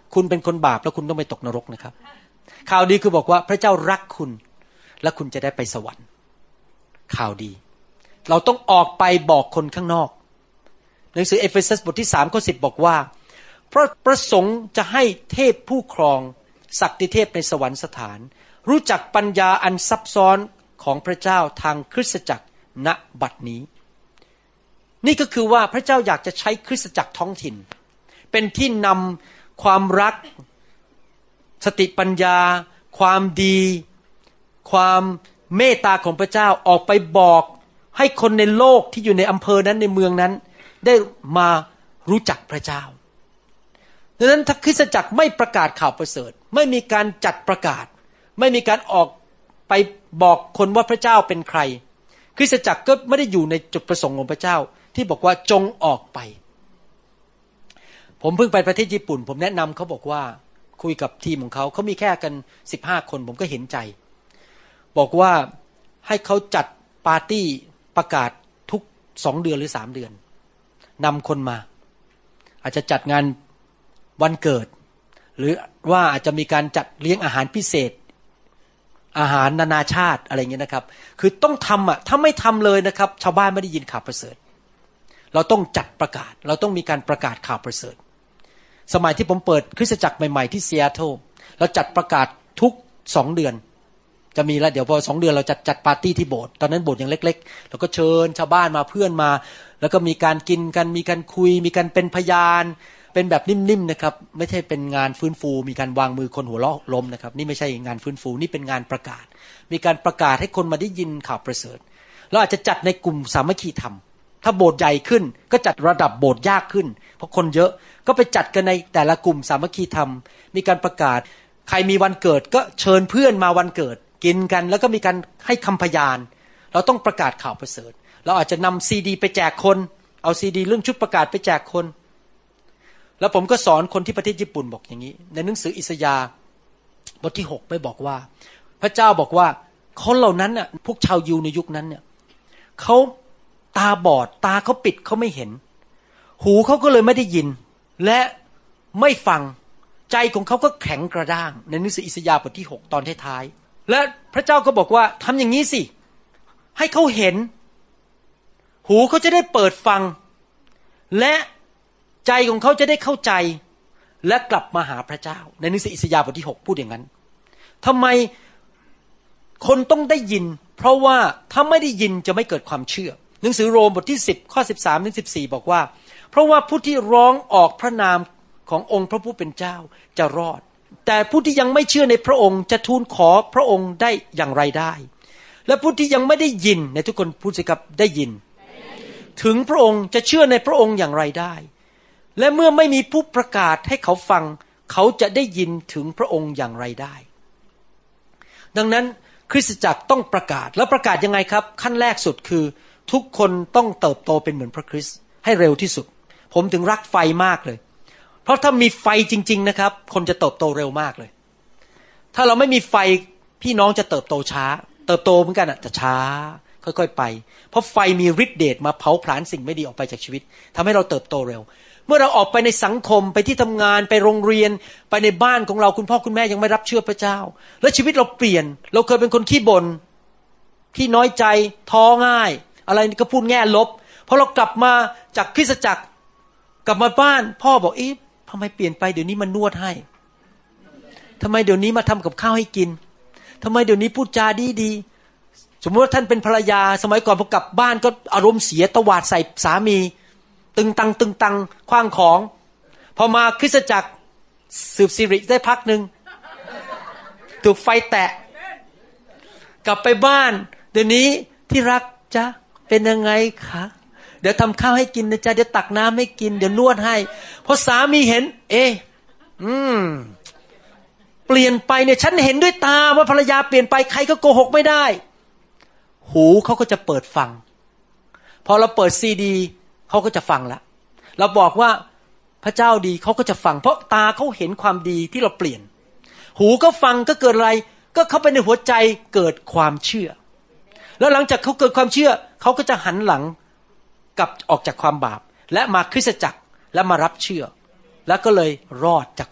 คุณเป็นคนบาปแล้วคุณต้องไปตกนรกนะครับข่าวดีคือบอกว่าพระเจ้ารักคุณและคุณจะได้ไปสวรรค์ข่าวดีเราต้องออกไปบอกคนข้างนอกหนังสือเอเฟซัสบทที่3ข้อ10บอกว่าเพราะประสงค์จะให้เทพผู้ครองศักดิเทพในสวรรคสถานรู้จักปัญญาอันซับซ้อนของพระเจ้าทางคริสตจักรณบัดนี้นี่ก็คือว่าพระเจ้าอยากจะใช้คริสตจักรท้องถิ่นเป็นที่นำความรักสติปัญญาความดีความเมตตาของพระเจ้าออกไปบอกให้คนในโลกที่อยู่ในอำเภอนั้นในเมืองนั้นได้มารู้จักพระเจ้าดังนั้นถ้าคริสตจักรไม่ประกาศข่าวประเสริฐไม่มีการจัดประกาศไม่มีการออกไปบอกคนว่าพระเจ้าเป็นใครคริสตจักรก็ไม่ได้อยู่ในจุดประสงค์ของพระเจ้าที่บอกว่าจงออกไปผมเพิ่งไปประเทศญี่ปุ่นผมแนะนำเขาบอกว่าคุยกับทีมของเขามีแค่กัน15คนผมก็เห็นใจบอกว่าให้เขาจัดปาร์ตี้ประกาศทุก2เดือนหรือ3เดือนนำคนมาอาจจะจัดงานวันเกิดหรือว่าอาจจะมีการจัดเลี้ยงอาหารพิเศษอาหารนานาชาติอะไรเงี้ยนะครับคือต้องทำถ้าไม่ทำเลยนะครับชาวบ้านไม่ได้ยินข่าวประเสริฐเราต้องจัดประกาศเราต้องมีการประกาศข่าวประเสริฐสมัยที่ผมเปิดคริสตจักรใหม่ๆที่ซีแอตเทิลเราจัดประกาศทุก2เดือนจะมีแล้วเดี๋ยวพอ2เดือนเราจัดปาร์ตี้ที่โบสถ์ตอนนั้นโบสถ์ยังเล็กๆเราก็เชิญชาวบ้านมาเพื่อนมาแล้วก็มีการกินกันมีการคุยมีการเป็นพยานเป็นแบบนิ่มๆนะครับไม่ใช่เป็นงานฟื้นฟูมีการวางมือคนหัวเราะล้มนะครับนี่ไม่ใช่งานฟื้นฟูนี่เป็นงานประกาศมีการประกาศให้คนมาได้ยินข่าวประเสริฐเราอาจจะจัดในกลุ่มสามัคคีธรรมถ้าโบสถ์ใหญ่ขึ้นก็จัดระดับโบสถ์ยากขึ้นเพราะคนเยอะก็ไปจัดกันในแต่ละกลุ่มสามัคคีธรรมมีการประกาศใครมีวันเกิดก็เชิญเพื่อนมาวันเกิดกินกันแล้วก็มีการให้คำพยานเราต้องประกาศข่าวประเสริฐเราอาจจะนำซีดีไปแจกคนเอาซีดีเรื่องชุดประกาศไปแจกคนแล้วผมก็สอนคนที่ประเทศญี่ปุ่นบอกอย่างนี้ในหนังสืออิสยาห์บทที่6ไม่บอกว่าพระเจ้าบอกว่าคนเหล่านั้นน่ะพวกชาวยิวในยุคนั้นเนี่ยเขาตาบอดตาเขาปิดเขาไม่เห็นหูเขาก็เลยไม่ได้ยินและไม่ฟังใจของเขาก็แข็งกระด้างในหนังสืออิสยาห์บทที่6ตอนท้ายๆและพระเจ้าก็บอกว่าทำอย่างนี้สิให้เขาเห็นหูเขาจะได้เปิดฟังและใจของเขาจะได้เข้าใจและกลับมาหาพระเจ้าในหนังสืออิสยาห์บทที่6พูดอย่างนั้นทำไมคนต้องได้ยินเพราะว่าถ้าไม่ได้ยินจะไม่เกิดความเชื่อหนังสือโรมบทที่10ข้อ13ถึง14บอกว่าเพราะว่าผู้ที่ร้องออกพระนามขององค์พระผู้เป็นเจ้าจะรอดแต่ผู้ที่ยังไม่เชื่อในพระองค์จะทูลขอพระองค์ได้อย่างไรได้และผู้ที่ยังไม่ได้ยินในทุกคนพูดสิครับได้ยินถึงพระองค์จะเชื่อในพระองค์อย่างไรได้และเมื่อไม่มีผู้ประกาศให้เขาฟังเขาจะได้ยินถึงพระองค์อย่างไรได้ดังนั้นคริสตจักรต้องประกาศแล้วประกาศยังไงครับขั้นแรกสุดคือทุกคนต้องเติบโตเป็นเหมือนพระคริสต์ให้เร็วที่สุดผมถึงรักไฟมากเลยเพราะถ้ามีไฟจริงๆนะครับคนจะเติบโตเร็วมากเลยถ้าเราไม่มีไฟพี่น้องจะเติบโตช้าเติบโตเหมือนกันจะช้าค่อยๆไปเพราะไฟมีฤทธิ์เดชมาเผาผลาญสิ่งไม่ดีออกไปจากชีวิตทำให้เราเติบโตเร็วเมื่อเราออกไปในสังคมไปที่ทำงานไปโรงเรียนไปในบ้านของเราคุณพ่อคุณแม่ยังไม่รับเชื่อพระเจ้าแล้วชีวิตเราเปลี่ยนเราเคยเป็นคนขี้บ่นขี้น้อยใจท้อง่ายอะไรก็พูดแง่ลบพอเรากลับมาจากคริสตจักรกลับมาบ้านพ่อบอกเอ๊ะทำไมเปลี่ยนไปเดี๋ยวนี้มันนวดให้ทำไมเดี๋ยวนี้มาทำกับข้าวให้กินทำไมเดี๋ยวนี้พูดจาดีๆสมมติว่าท่านเป็นภรรยาสมัยก่อนพอกลับบ้านก็อารมณ์เสียตวาดใส่สามีตึงตังขว้างของพอมาคริสตจักรสืบสิริได้พักนึงถูกไฟแตะกลับไปบ้านเดี๋ยวนี้ที่รักจ๊ะเป็นยังไงคะเดี๋ยวทำข้าวให้กินนะจ๊ะเดี๋ยวตักน้ำให้กินเดี๋ยวนวดให้พอสามีเห็นเปลี่ยนไปเนี่ยฉันเห็นด้วยตาว่าภรรยาเปลี่ยนไปใครก็โกหกไม่ได้หูเขาก็จะเปิดฟังพอเราเปิดซีดีเขาก็จะฟังละเราบอกว่าพระเจ้าดีเขาก็จะฟังเพราะตาเขาเห็นความดีที่เราเปลี่ยนหูก็ฟังก็เกิดอะไรก็เข้าไปในหัวใจเกิดความเชื่อแล้วหลังจากเขาเกิดความเชื่อเขาก็จะหันหลังกลับออกจากความบาปและมาคริสตจักรและมารับเชื่อแล้วก็เลยรอดจากความ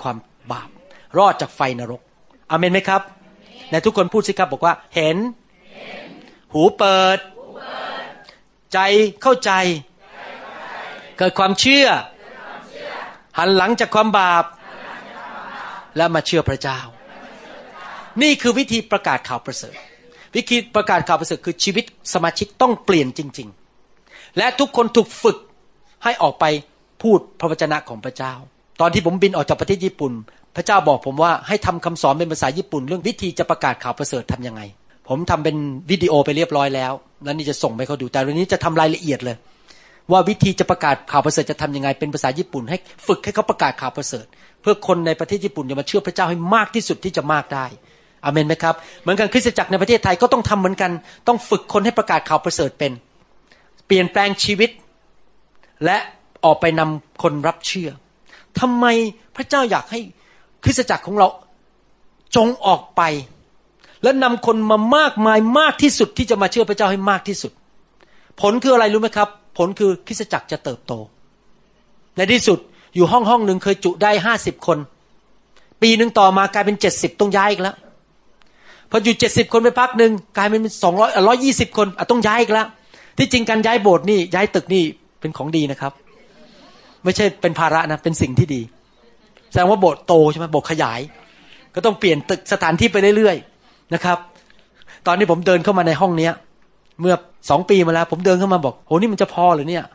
บาปรอดจากไฟนรกอาเมนไหมครับในทุกคนพูดสิครับบอกว่าเห็นหูเปิดใจเข้าใจเกิดความเชื่อหันหลังจากความบาปและมาเชื่อพระเจ้านี่คือวิธีประกาศข่าวประเสริฐวิธีประกาศข่าวประเสริฐคือชีวิตสมาชิกต้องเปลี่ยนจริงๆและทุกคนถูกฝึกให้ออกไปพูดพระวจนะของพระเจ้าตอนที่ผมบินออกจากประเทศญี่ปุ่นพระเจ้าบอกผมว่าให้ทำคำสอนเป็นภาษาญี่ปุ่นเรื่องวิธีจะประกาศข่าวประเสริฐทำยังไงผมทำเป็นวิดีโอไปเรียบร้อยแล้วนี่จะส่งไปเขาดูแต่วันนี้จะทำรายละเอียดเลยว่าวิธีจะประกาศข่าวประเสริฐจะทำยังไงเป็นภาษาญี่ปุ่นให้ฝึกให้เขาประกาศข่าวประเสริฐเพื่อคนในประเทศญี่ปุ่นจะมาเชื่อพระเจ้าให้มากที่สุดที่จะมากได้อาเมนไหมครับเหมือนกันคริสตจักรในประเทศไทยก็ต้องทำเหมือนกันต้องฝึกคนให้ประกาศข่าวประเสริฐเป็นเปลี่ยนแปลงชีวิตและออกไปนำคนรับเชื่อทำไมพระเจ้าอยากให้คริสตจักรของเราจงออกไปและนำคนมามากมายมากที่สุดที่จะมาเชื่อพระเจ้าให้มากที่สุดผลคืออะไรรู้ไหมครับผลคือคริสตจักรจะเติบโตในที่สุดอยู่ห้องนึงเคยจุได้50คนปีนึงต่อมากลายเป็น70ต้องย้ายอีกแล้วพออยู่70คนไปพักนึงกลายเป็น200 120คนต้องย้ายอีกแล้วที่จริงการย้ายโบสถ์นี่ย้ายตึกนี่เป็นของดีนะครับไม่ใช่เป็นภาระนะเป็นสิ่งที่ดีแสดงว่าโบสถ์โตใช่ไหมโบสถ์ขยายก็ต้องเปลี่ยนตึกสถานที่ไปเรื่อยๆนะครับตอนนี้ผมเดินเข้ามาในห้องนี้เมื่อ2 ปีมาแล้วผมเดินเข้ามาบอกโหนี่มันจะพอหรือเนี่ย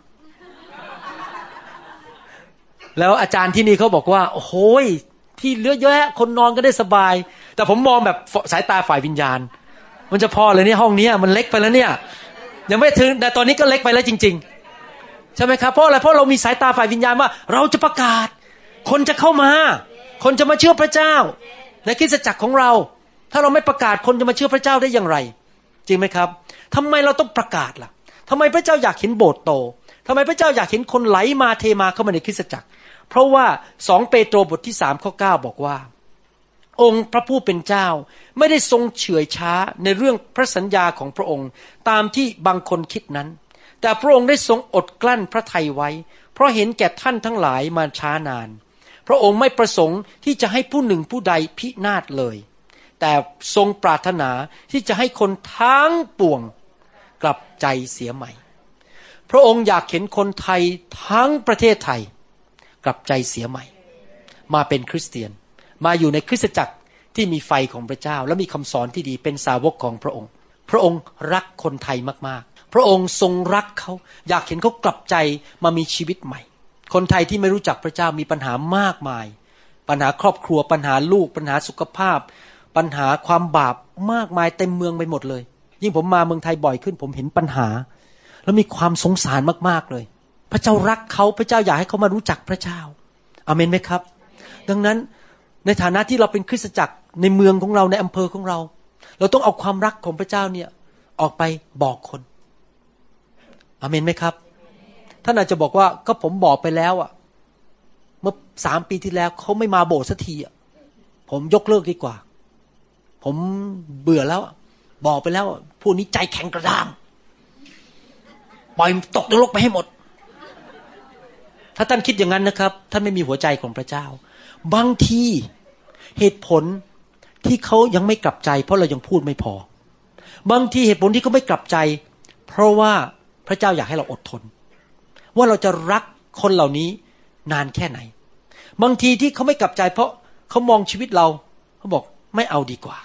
แล้วอาจารย์ที่นี่เขาบอกว่าโอ้โหที่เหลือเยอะคนนอนก็ได้สบายแต่ผมมองแบบสายตาฝ่ายวิญญาณมันจะพอเลยเนี่ยห้องนี้มันเล็กไปแล้วเนี่ยยังไม่ถึงแต่ตอนนี้ก็เล็กไปแล้วจริงๆใช่ไหมครับเพราะอะไรเพราะเรามีสายตาฝ่ายวิญญาณว่าเราจะประกาศคนจะเข้ามาคนจะมาเชื่อพระเจ้าในคริสตจักรของเราถ้าเราไม่ประกาศคนจะมาเชื่อพระเจ้าได้อย่างไรจริงไหมครับทำไมเราต้องประกาศล่ะทำไมพระเจ้าอยากเห็นโบสถ์โตทำไมพระเจ้าอยากเห็นคนไหลมาเทมาเข้ามาในคริสตจักรเพราะว่า2 เปโตรบทที่3ข้อ9บอกว่าองค์พระผู้เป็นเจ้าไม่ได้ทรงเฉื่อยช้าในเรื่องพระสัญญาของพระองค์ตามที่บางคนคิดนั้นแต่พระองค์ได้ทรงอดกลั้นพระทัยไว้เพราะเห็นแก่ท่านทั้งหลายมาช้านานพระองค์ไม่ประสงค์ที่จะให้ผู้หนึ่งผู้ใดพินาศเลยแต่ทรงปรารถนาที่จะให้คนทั้งปวงกลับใจเสียใหม่พระองค์อยากเห็นคนไทยทั้งประเทศไทยกลับใจเสียใหม่มาเป็นคริสเตียนมาอยู่ในคริสตจักรที่มีไฟของพระเจ้าและมีคำสอนที่ดีเป็นสาวกของพระองค์พระองค์รักคนไทยมากๆพระองค์ทรงรักเขาอยากเห็นเขากลับใจมามีชีวิตใหม่คนไทยที่ไม่รู้จักพระเจ้ามีปัญหามากมายปัญหาครอบครัวปัญหาลูกปัญหาสุขภาพปัญหาความบาปมากมายเต็มเมืองไปหมดเลยยิ่งผมมาเมืองไทยบ่อยขึ้นผมเห็นปัญหาแล้วมีความสงสารมากๆเลยพระเจ้ารักเขาพระเจ้าอยากให้เขามารู้จักพระเจ้าอาเมนไหมครับดังนั้นในฐานะที่เราเป็นคริสตจักรในเมืองของเราในอำเภอของเราเราต้องเอาความรักของพระเจ้าเนี่ยออกไปบอกคนอาเมนไหมครับท่านอาจจะบอกว่าก็ผมบอกไปแล้วอ่ะเมื่อ3 ปีที่แล้วเขาไม่มาโบสถ์สักทีอ่ะผมยกเลิกดีกว่าผมเบื่อแล้วบอกไปแล้วพวกนี้ใจแข็งกระด้างปล่อยตกนรกไปให้หมดถ้าท่านคิดอย่างนั้นนะครับท่านไม่มีหัวใจของพระเจ้าบางทีเหตุผลที่เขายังไม่กลับใจเพราะเรายังพูดไม่พอบางทีเหตุผลที่เขาไม่กลับใจเพราะว่าพระเจ้าอยากให้เราอดทนว่าเราจะรักคนเหล่านี้นานแค่ไหนบางทีที่เขาไม่กลับใจเพราะเขามองชีวิตเราเขาบอกไม่เอาดีกว่า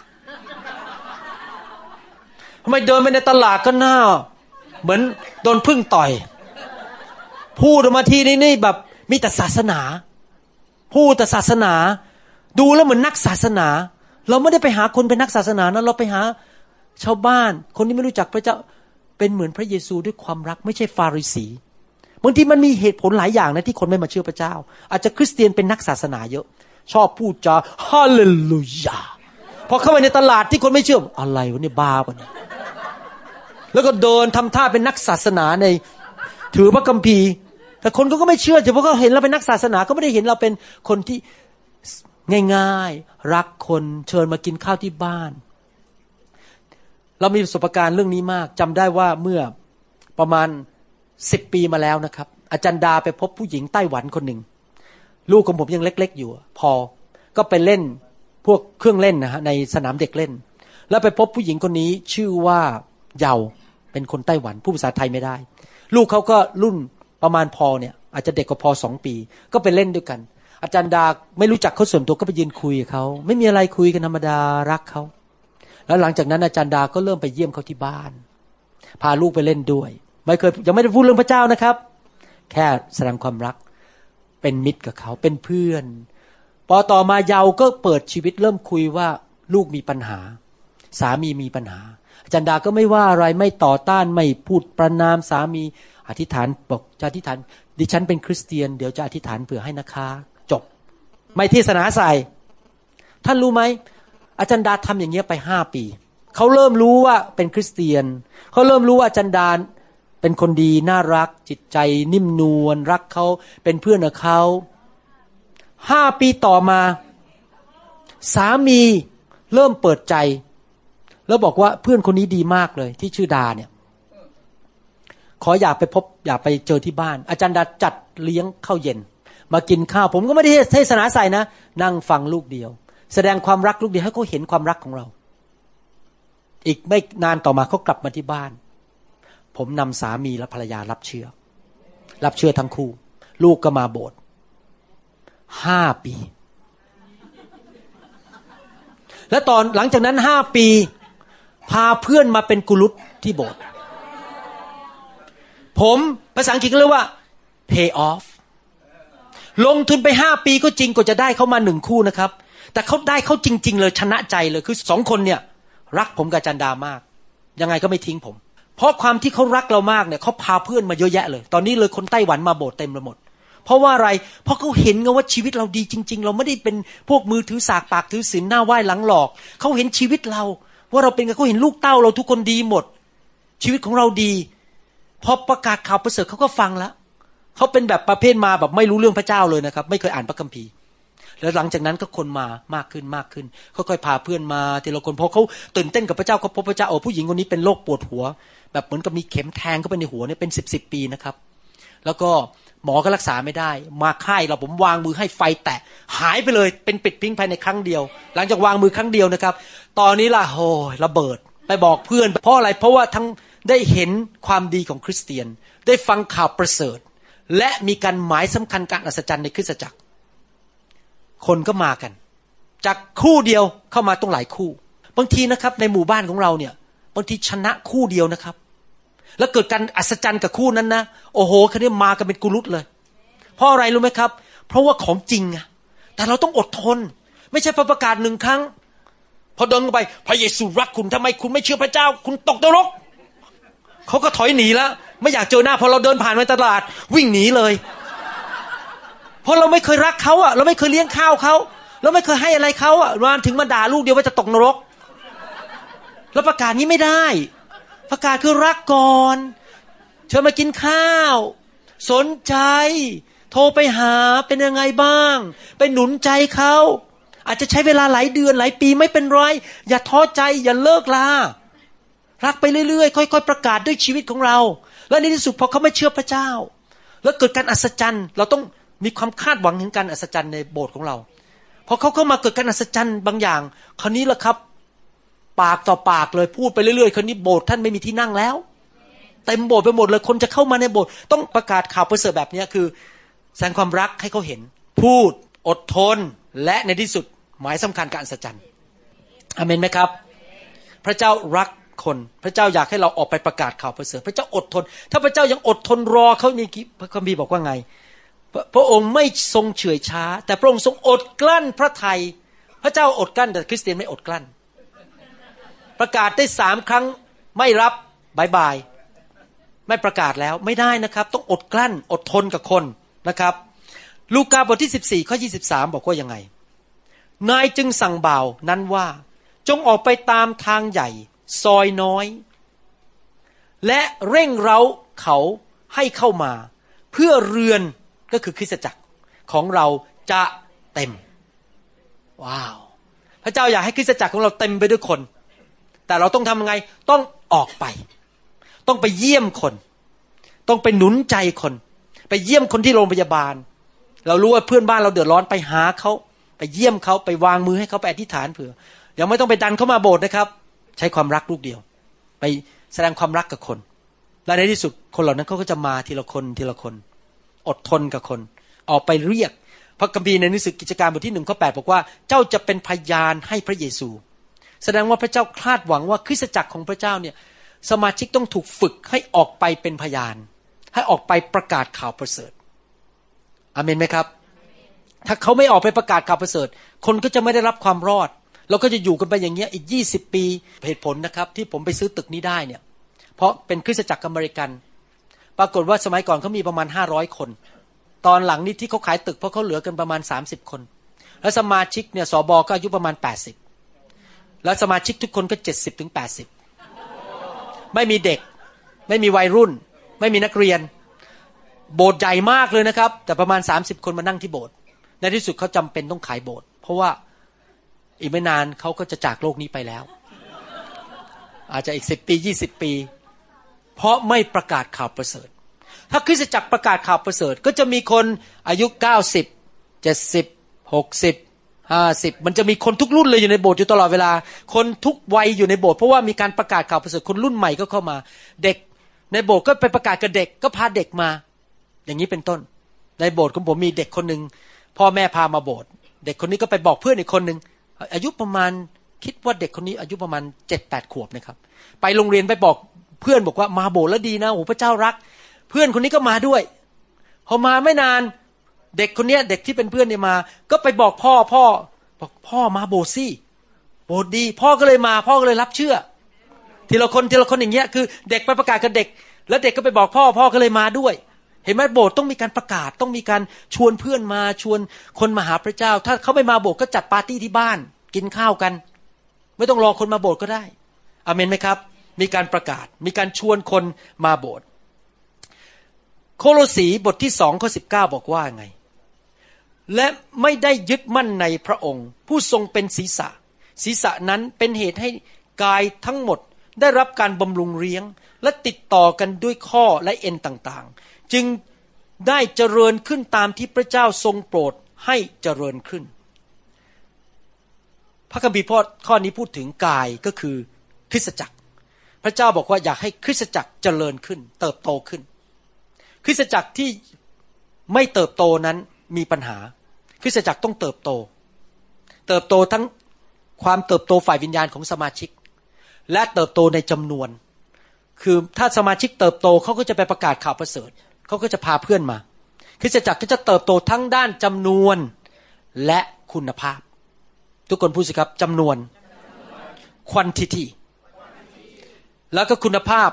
ทำไมเดินไปในตลาดก็หน้าเหมือนโดนผึ้งต่อยพูดออกมาทีนี่แบบมีแต่ศาสนาพูดแต่ศาสนาดูแล้วเหมือนนักศาสนาเราไม่ได้ไปหาคนเป็นนักศาสนานะเราไปหาชาวบ้านคนที่ไม่รู้จักพระเจ้าเป็นเหมือนพระเยซูด้วยความรักไม่ใช่ฟาริสีบางทีมันมีเหตุผลหลายอย่างนะที่คนไม่มาเชื่อพระเจ้าอาจจะคริสเตียนเป็นนักศาสนาเยอะชอบพูดจาฮาเลลูยาพอเข้าไปในตลาดที่คนไม่เชื่ออะไรวะเนี่ยบ้าปะเนี่ยแล้วก็เดินทำท่าเป็นนักศาสนาในถือพระคัมภีร์แต่คนก็ไม่เชื่อเพราะเขาเห็นเราเป็นนักศาสนาก็ไม่ได้เห็นเราเป็นคนที่ง่ายๆรักคนเชิญมากินข้าวที่บ้านเรามีประสบการณ์เรื่องนี้มากจำได้ว่าเมื่อประมาณ10 ปีมาแล้วนะครับอาจารย์ดาไปพบผู้หญิงไต้หวันคนหนึ่งลูกของผมยังเล็กๆอยู่พอก็ไปเล่นพวกเครื่องเล่นนะฮะในสนามเด็กเล่นแล้วไปพบผู้หญิงคนนี้ชื่อว่าเยาเป็นคนไต้หวันพูดภาษาไทยไม่ได้ลูกเขาก็รุ่นประมาณพอเนี่ยอาจจะเด็กกว่าพอ2 ปีก็ไปเล่นด้วยกันอาจารย์ดาไม่รู้จักเขาส่วนตัวก็ไปยืนคุยกับเขาไม่มีอะไรคุยกันธรรมดารักเขาแล้วหลังจากนั้นอาจารย์ดาก็เริ่มไปเยี่ยมเขาที่บ้านพาลูกไปเล่นด้วยยังไม่ได้พูดเรื่องพระเจ้านะครับแค่แสดงความรักเป็นมิตรกับเขาเป็นเพื่อนพอต่อมาเยาก็เปิดชีวิตเริ่มคุยว่าลูกมีปัญหาสามีมีปัญหาอาจารย์ดาก็ไม่ว่าอะไรไม่ต่อต้านไม่พูดประณามสามีอธิษฐานบอกจะอธิษฐานดิฉันเป็นคริสเตียนเดี๋ยวจะอธิษฐานเผื่อให้นะคะจบไม่เทศนาใส่ท่านรู้ไหมอาจารย์ดาทำอย่างเงี้ยไป5 ปีเขาเริ่มรู้ว่าเป็นคริสเตียนเขาเริ่มรู้ว่าอาจารย์ดาเป็นคนดีน่ารักจิตใจนิ่มนวลรักเขาเป็นเพื่อนกับเขา5 ปีต่อมาสามีเริ่มเปิดใจแล้วบอกว่าเพื่อนคนนี้ดีมากเลยที่ชื่อดาเนี่ยขออยากไปพบอยากไปเจอที่บ้านอาจารย์ดาจัดเลี้ยงข้าวเย็นมากินข้าวผมก็ไม่ได้เทศนาใส่นะนั่งฟังลูกเดียวแสดงความรักลูกเดียวให้เขาเห็นความรักของเราอีกไม่นานต่อมาเขากลับมาที่บ้านผมนำสามีและภรรยารับเชื่อทั้งคู่ลูกก็มาโบสถ์5 ปีและตอนหลังจากนั้น5 ปีพาเพื่อนมาเป็นกุลุตที่โบสถ์ผมภาษาอังกฤษเรียกว่า pay off ลงทุนไป5 ปีก็จริงกว่าจะได้เขามา1 คู่นะครับแต่เขาได้เขาจริงๆเลยชนะใจเลยคือ2 คนเนี่ยรักผมกับจันดามากยังไงก็ไม่ทิ้งผมเพราะความที่เขารักเรามากเนี่ยเขาพาเพื่อนมาเยอะแยะเลยตอนนี้เลยคนไต้หวันมาโบสถ์เต็มไปหมดเพราะว่าอะไรเพราะเขาเห็นไงว่าชีวิตเราดีจริงๆเราไม่ได้เป็นพวกมือถือสากปากถือศีลหน้าไหว้หลังหลอกเขาเห็นชีวิตเราว่าเราเป็นไงเขาเห็นลูกเต้าเราทุกคนดีหมดชีวิตของเราดีพอประกาศข่าวประเสริฐเขาก็ฟังแล้วเขาเป็นแบบประเภทมาแบบไม่รู้เรื่องพระเจ้าเลยนะครับไม่เคยอ่านพระคัมภีร์แล้วหลังจากนั้นก็คนมามากขึ้นค่อยๆพาเพื่อนมาทีละคนพอเขาตื่นเต้นกับพระเจ้าเขาพบพระเจ้าผู้หญิงคนนี้เป็นโรคปวดหัวแบบเหมือนกับมีเข็มแทงเข้าไปในหัวเนี่ยเป็น10 ปีนะครับแล้วก็หมอก็รักษาไม่ได้มาค่ายเราผมวางมือให้ไฟแตะหายไปเลยเป็นปิดพิงภายในครั้งเดียวหลังจากวางมือครั้งเดียวนะครับตอนนี้ล่ะโอ้ยระเบิดไปบอกเพื่อนเพราะอะไรเพราะว่าทั้งได้เห็นความดีของคริสเตียนได้ฟังข่าวประเสริฐและมีการหมายสำคัญการอัศจรรย์ในคริสตจักรคนก็มากันจากคู่เดียวเข้ามาต้องหลายคู่บางทีนะครับในหมู่บ้านของเราเนี่ยบางทีชนะคู่เดียวนะครับแล้วเกิดการอัศจรรย์กับคู่นั้นนะโอ้โหคันนี้มากันเป็นกุลุตเลยเพราะอะไรรู้ไหมครับเพราะว่าของจริงอะแต่เราต้องอดทนไม่ใช่ประกาศ1 ครั้งพอเดินไปพระเยซูรักคุณทำไมคุณไม่เชื่อพระเจ้าคุณตกนรกเขาก็ถอยหนีแล้วไม่อยากเจอหน้าพอเราเดินผ่านไปตลาดวิ่งหนีเลยเพราะเราไม่เคยรักเขาอะเราไม่เคยเลี้ยงข้าวเขาเราไม่เคยให้อะไรเขาอะมาถึงมาด่าลูกเดียวว่าจะตกนรกแล้วประกาศนี้ไม่ได้ประกาศคือรักก่อนเชิญมากินข้าวสนใจโทรไปหาเป็นยังไงบ้างไปหนุนใจเขาอาจจะใช้เวลาหลายเดือนหลายปีไม่เป็นไรอย่าท้อใจอย่าเลิกลารักไปเรื่อยๆค่อยๆประกาศด้วยชีวิตของเราแล้วในที่สุดพอเขาไม่เชื่อพระเจ้าแล้วเกิดการอัศจรรย์เราต้องมีความคาดหวังถึงการอัศจรรย์ในโบสถ์ของเราพอเขาเข้ามาเกิดการอัศจรรย์บางอย่างคราวนี้ล่ะครับปากต่อปากเลยพูดไปเรื่อยๆคราวนี้โบสถ์ท่านไม่มีที่นั่งแล้วเต็มโบสถ์ไปหมดเลยคนจะเข้ามาในโบสถ์ต้องประกาศข่าวประเสริฐแบบนี้คือแสดงความรักให้เขาเห็นพูดอดทนและในที่สุดหมายสำคัญการอัศจรรย์อาเมนไหมครับพระเจ้ารักคนพระเจ้าอยากให้เราออกไปประกาศข่าวประเสริฐพระเจ้าอดทนถ้าพระเจ้ายังอดทนรอเขานี่พระคัมภีร์บอกว่าไงพระองค์ไม่ทรงเฉื่อยช้าแต่พระองค์ทรงอดกลั้นพระทัยพระเจ้าอดกลั้นแต่คริสเตียนไม่อดกลั้นประกาศได้3 ครั้งไม่รับบายบายไม่ประกาศแล้วไม่ได้นะครับต้องอดกลั้นอดทนกับคนนะครับลูกาบทที่14ข้อ23บอกว่ายังไงนายจึงสั่งบ่าวนั้นว่าจงออกไปตามทางใหญ่ซอยน้อยและเร่งเร้าเขาให้เข้ามาเพื่อเรือนก็คือคริสตจักรของเราจะเต็มว้าวพระเจ้าอยากให้คริสตจักรของเราเต็มไปด้วยคนแต่เราต้องทำยังไงต้องออกไปต้องไปเยี่ยมคนต้องไปหนุนใจคนไปเยี่ยมคนที่โรงพยาบาลเรารู้ว่าเพื่อนบ้านเราเดือดร้อนไปหาเขาไปเยี่ยมเขาไปวางมือให้เขาไปอธิษฐานเผื่อยังไม่ต้องไปดันเขามาโบสถ์นะครับใช้ความรักลูกเดียวไปแสดงความรักกับคนและในที่สุดคนเหล่านั้นเขาก็จะมาทีละคนทีละคนอดทนกับคนออกไปเรียกพระคัมภีร์ในหนังสือกิจการบทที่1ข้อ8บอกว่าเจ้าจะเป็นพยานให้พระเยซูแสดงว่าพระเจ้าคาดหวังว่าคริสตจักรของพระเจ้าเนี่ยสมาชิกต้องถูกฝึกให้ออกไปเป็นพยานให้ออกไปประกาศข่าวประเสริฐอาเมนไหมครับถ้าเขาไม่ออกไปประกาศข่าวประเสริฐคนก็จะไม่ได้รับความรอดเราก็จะอยู่กันไปอย่างเงี้ยอีก20ปีเหตุผลนะครับที่ผมไปซื้อตึกนี้ได้เนี่ยเพราะเป็นคริสตจักรอเมริกันปรากฏว่าสมัยก่อนเขามีประมาณ500คนตอนหลังนี้ที่เขาขายตึกเพราะเขาเหลือกันประมาณ30คนแล้วสมาชิกเนี่ยสบก็อายุประมาณ80แล้วสมาชิกทุกคนก็70ถึง80ไม่มีเด็กไม่มีวัยรุ่นไม่มีนักเรียนโบสถ์ใหญ่มากเลยนะครับแต่ประมาณ30คนมานั่งที่โบสถ์ในที่สุดเขาจำเป็นต้องขายโบสถ์เพราะว่าอีกไม่นานเขาก็จะจากโลกนี้ไปแล้วอาจจะอีก10ปี20ปีเพราะไม่ประกาศข่าวประเสริฐถ้าคริสตจักรประกาศข่าวประเสริฐก็จะมีคนอายุ90 70 60 50มันจะมีคนทุกรุ่นเลยอยู่ในโบสถ์อยู่ตลอดเวลาคนทุกวัยอยู่ในโบสถ์เพราะว่ามีการประกาศข่าวประเสริฐคนรุ่นใหม่ก็เข้ามาเด็กในโบสถ์ก็ไปประกาศกับเด็กก็พาเด็กมาอย่างนี้เป็นต้นในโบสถ์ของผมมีเด็กคนนึงพ่อแม่พามาโบสถ์เด็กคนนี้ก็ไปบอกเพื่อนอีกคนนึงอายุประมาณคิดว่าเด็กคนนี้อายุประมาณ 7-8 ขวบนะครับไปโรงเรียนไปบอกเพื่อนบอกว่ามาโบสถ์แล้วดีนะโอ้พระเจ้ารักเพื่อนคนนี้ก็มาด้วยพอมาไม่นานเด็กคนนี้เด็กที่เป็นเพื่อนเนี่ยมาก็ไปบอกพ่อบอกพ่อมาโบสถ์สิโบสถ์ดีพ่อก็เลยมาพ่อก็เลยรับเชื่อทีละคนอย่างเงี้ยคือเด็กไปประกาศกับเด็กแล้วเด็กก็ไปบอกพ่อก็เลยมาด้วยเห็นไหมโบสถ์ต้องมีการประกาศต้องมีการชวนเพื่อนมาชวนคนมาหาพระเจ้าถ้าเขาไม่มาโบสถ์ก็จัดปาร์ตี้ที่บ้านกินข้าวกันไม่ต้องรอคนมาโบสถ์ก็ได้อาเมนไหมครับมีการประกาศมีการชวนคนมาโบสถ์โคโลสีบทที่2ข้อ19บอกว่าไงและไม่ได้ยึดมั่นในพระองค์ผู้ทรงเป็นศีรษะนั้นเป็นเหตุให้กายทั้งหมดได้รับการบำรุงเลี้ยงและติดต่อกันด้วยข้อและเอ็นต่างๆจึงได้เจริญขึ้นตามที่พระเจ้าทรงโปรดให้เจริญขึ้นพระคัมภีร์ข้อนี้พูดถึงกายก็คือคริสตจักรพระเจ้าบอกว่าอยากให้คริสตจักรเจริญขึ้นเติบโตขึ้นคริสตจักรที่ไม่เติบโตนั้นมีปัญหาคริสตจักรต้องเติบโตทั้งความเติบโตฝ่ายวิญญาณของสมาชิกและเติบโตในจำนวนคือถ้าสมาชิกเติบโตเขาก็จะไปประกาศข่าวประเสริฐเขาก็จะพาเพื่อนมาคริสตจักรก็จะเติบโตทั้งด้านจำนวนและคุณภาพทุกคนพูดสิครับจำนวน quantity แล้วก็คุณภาพ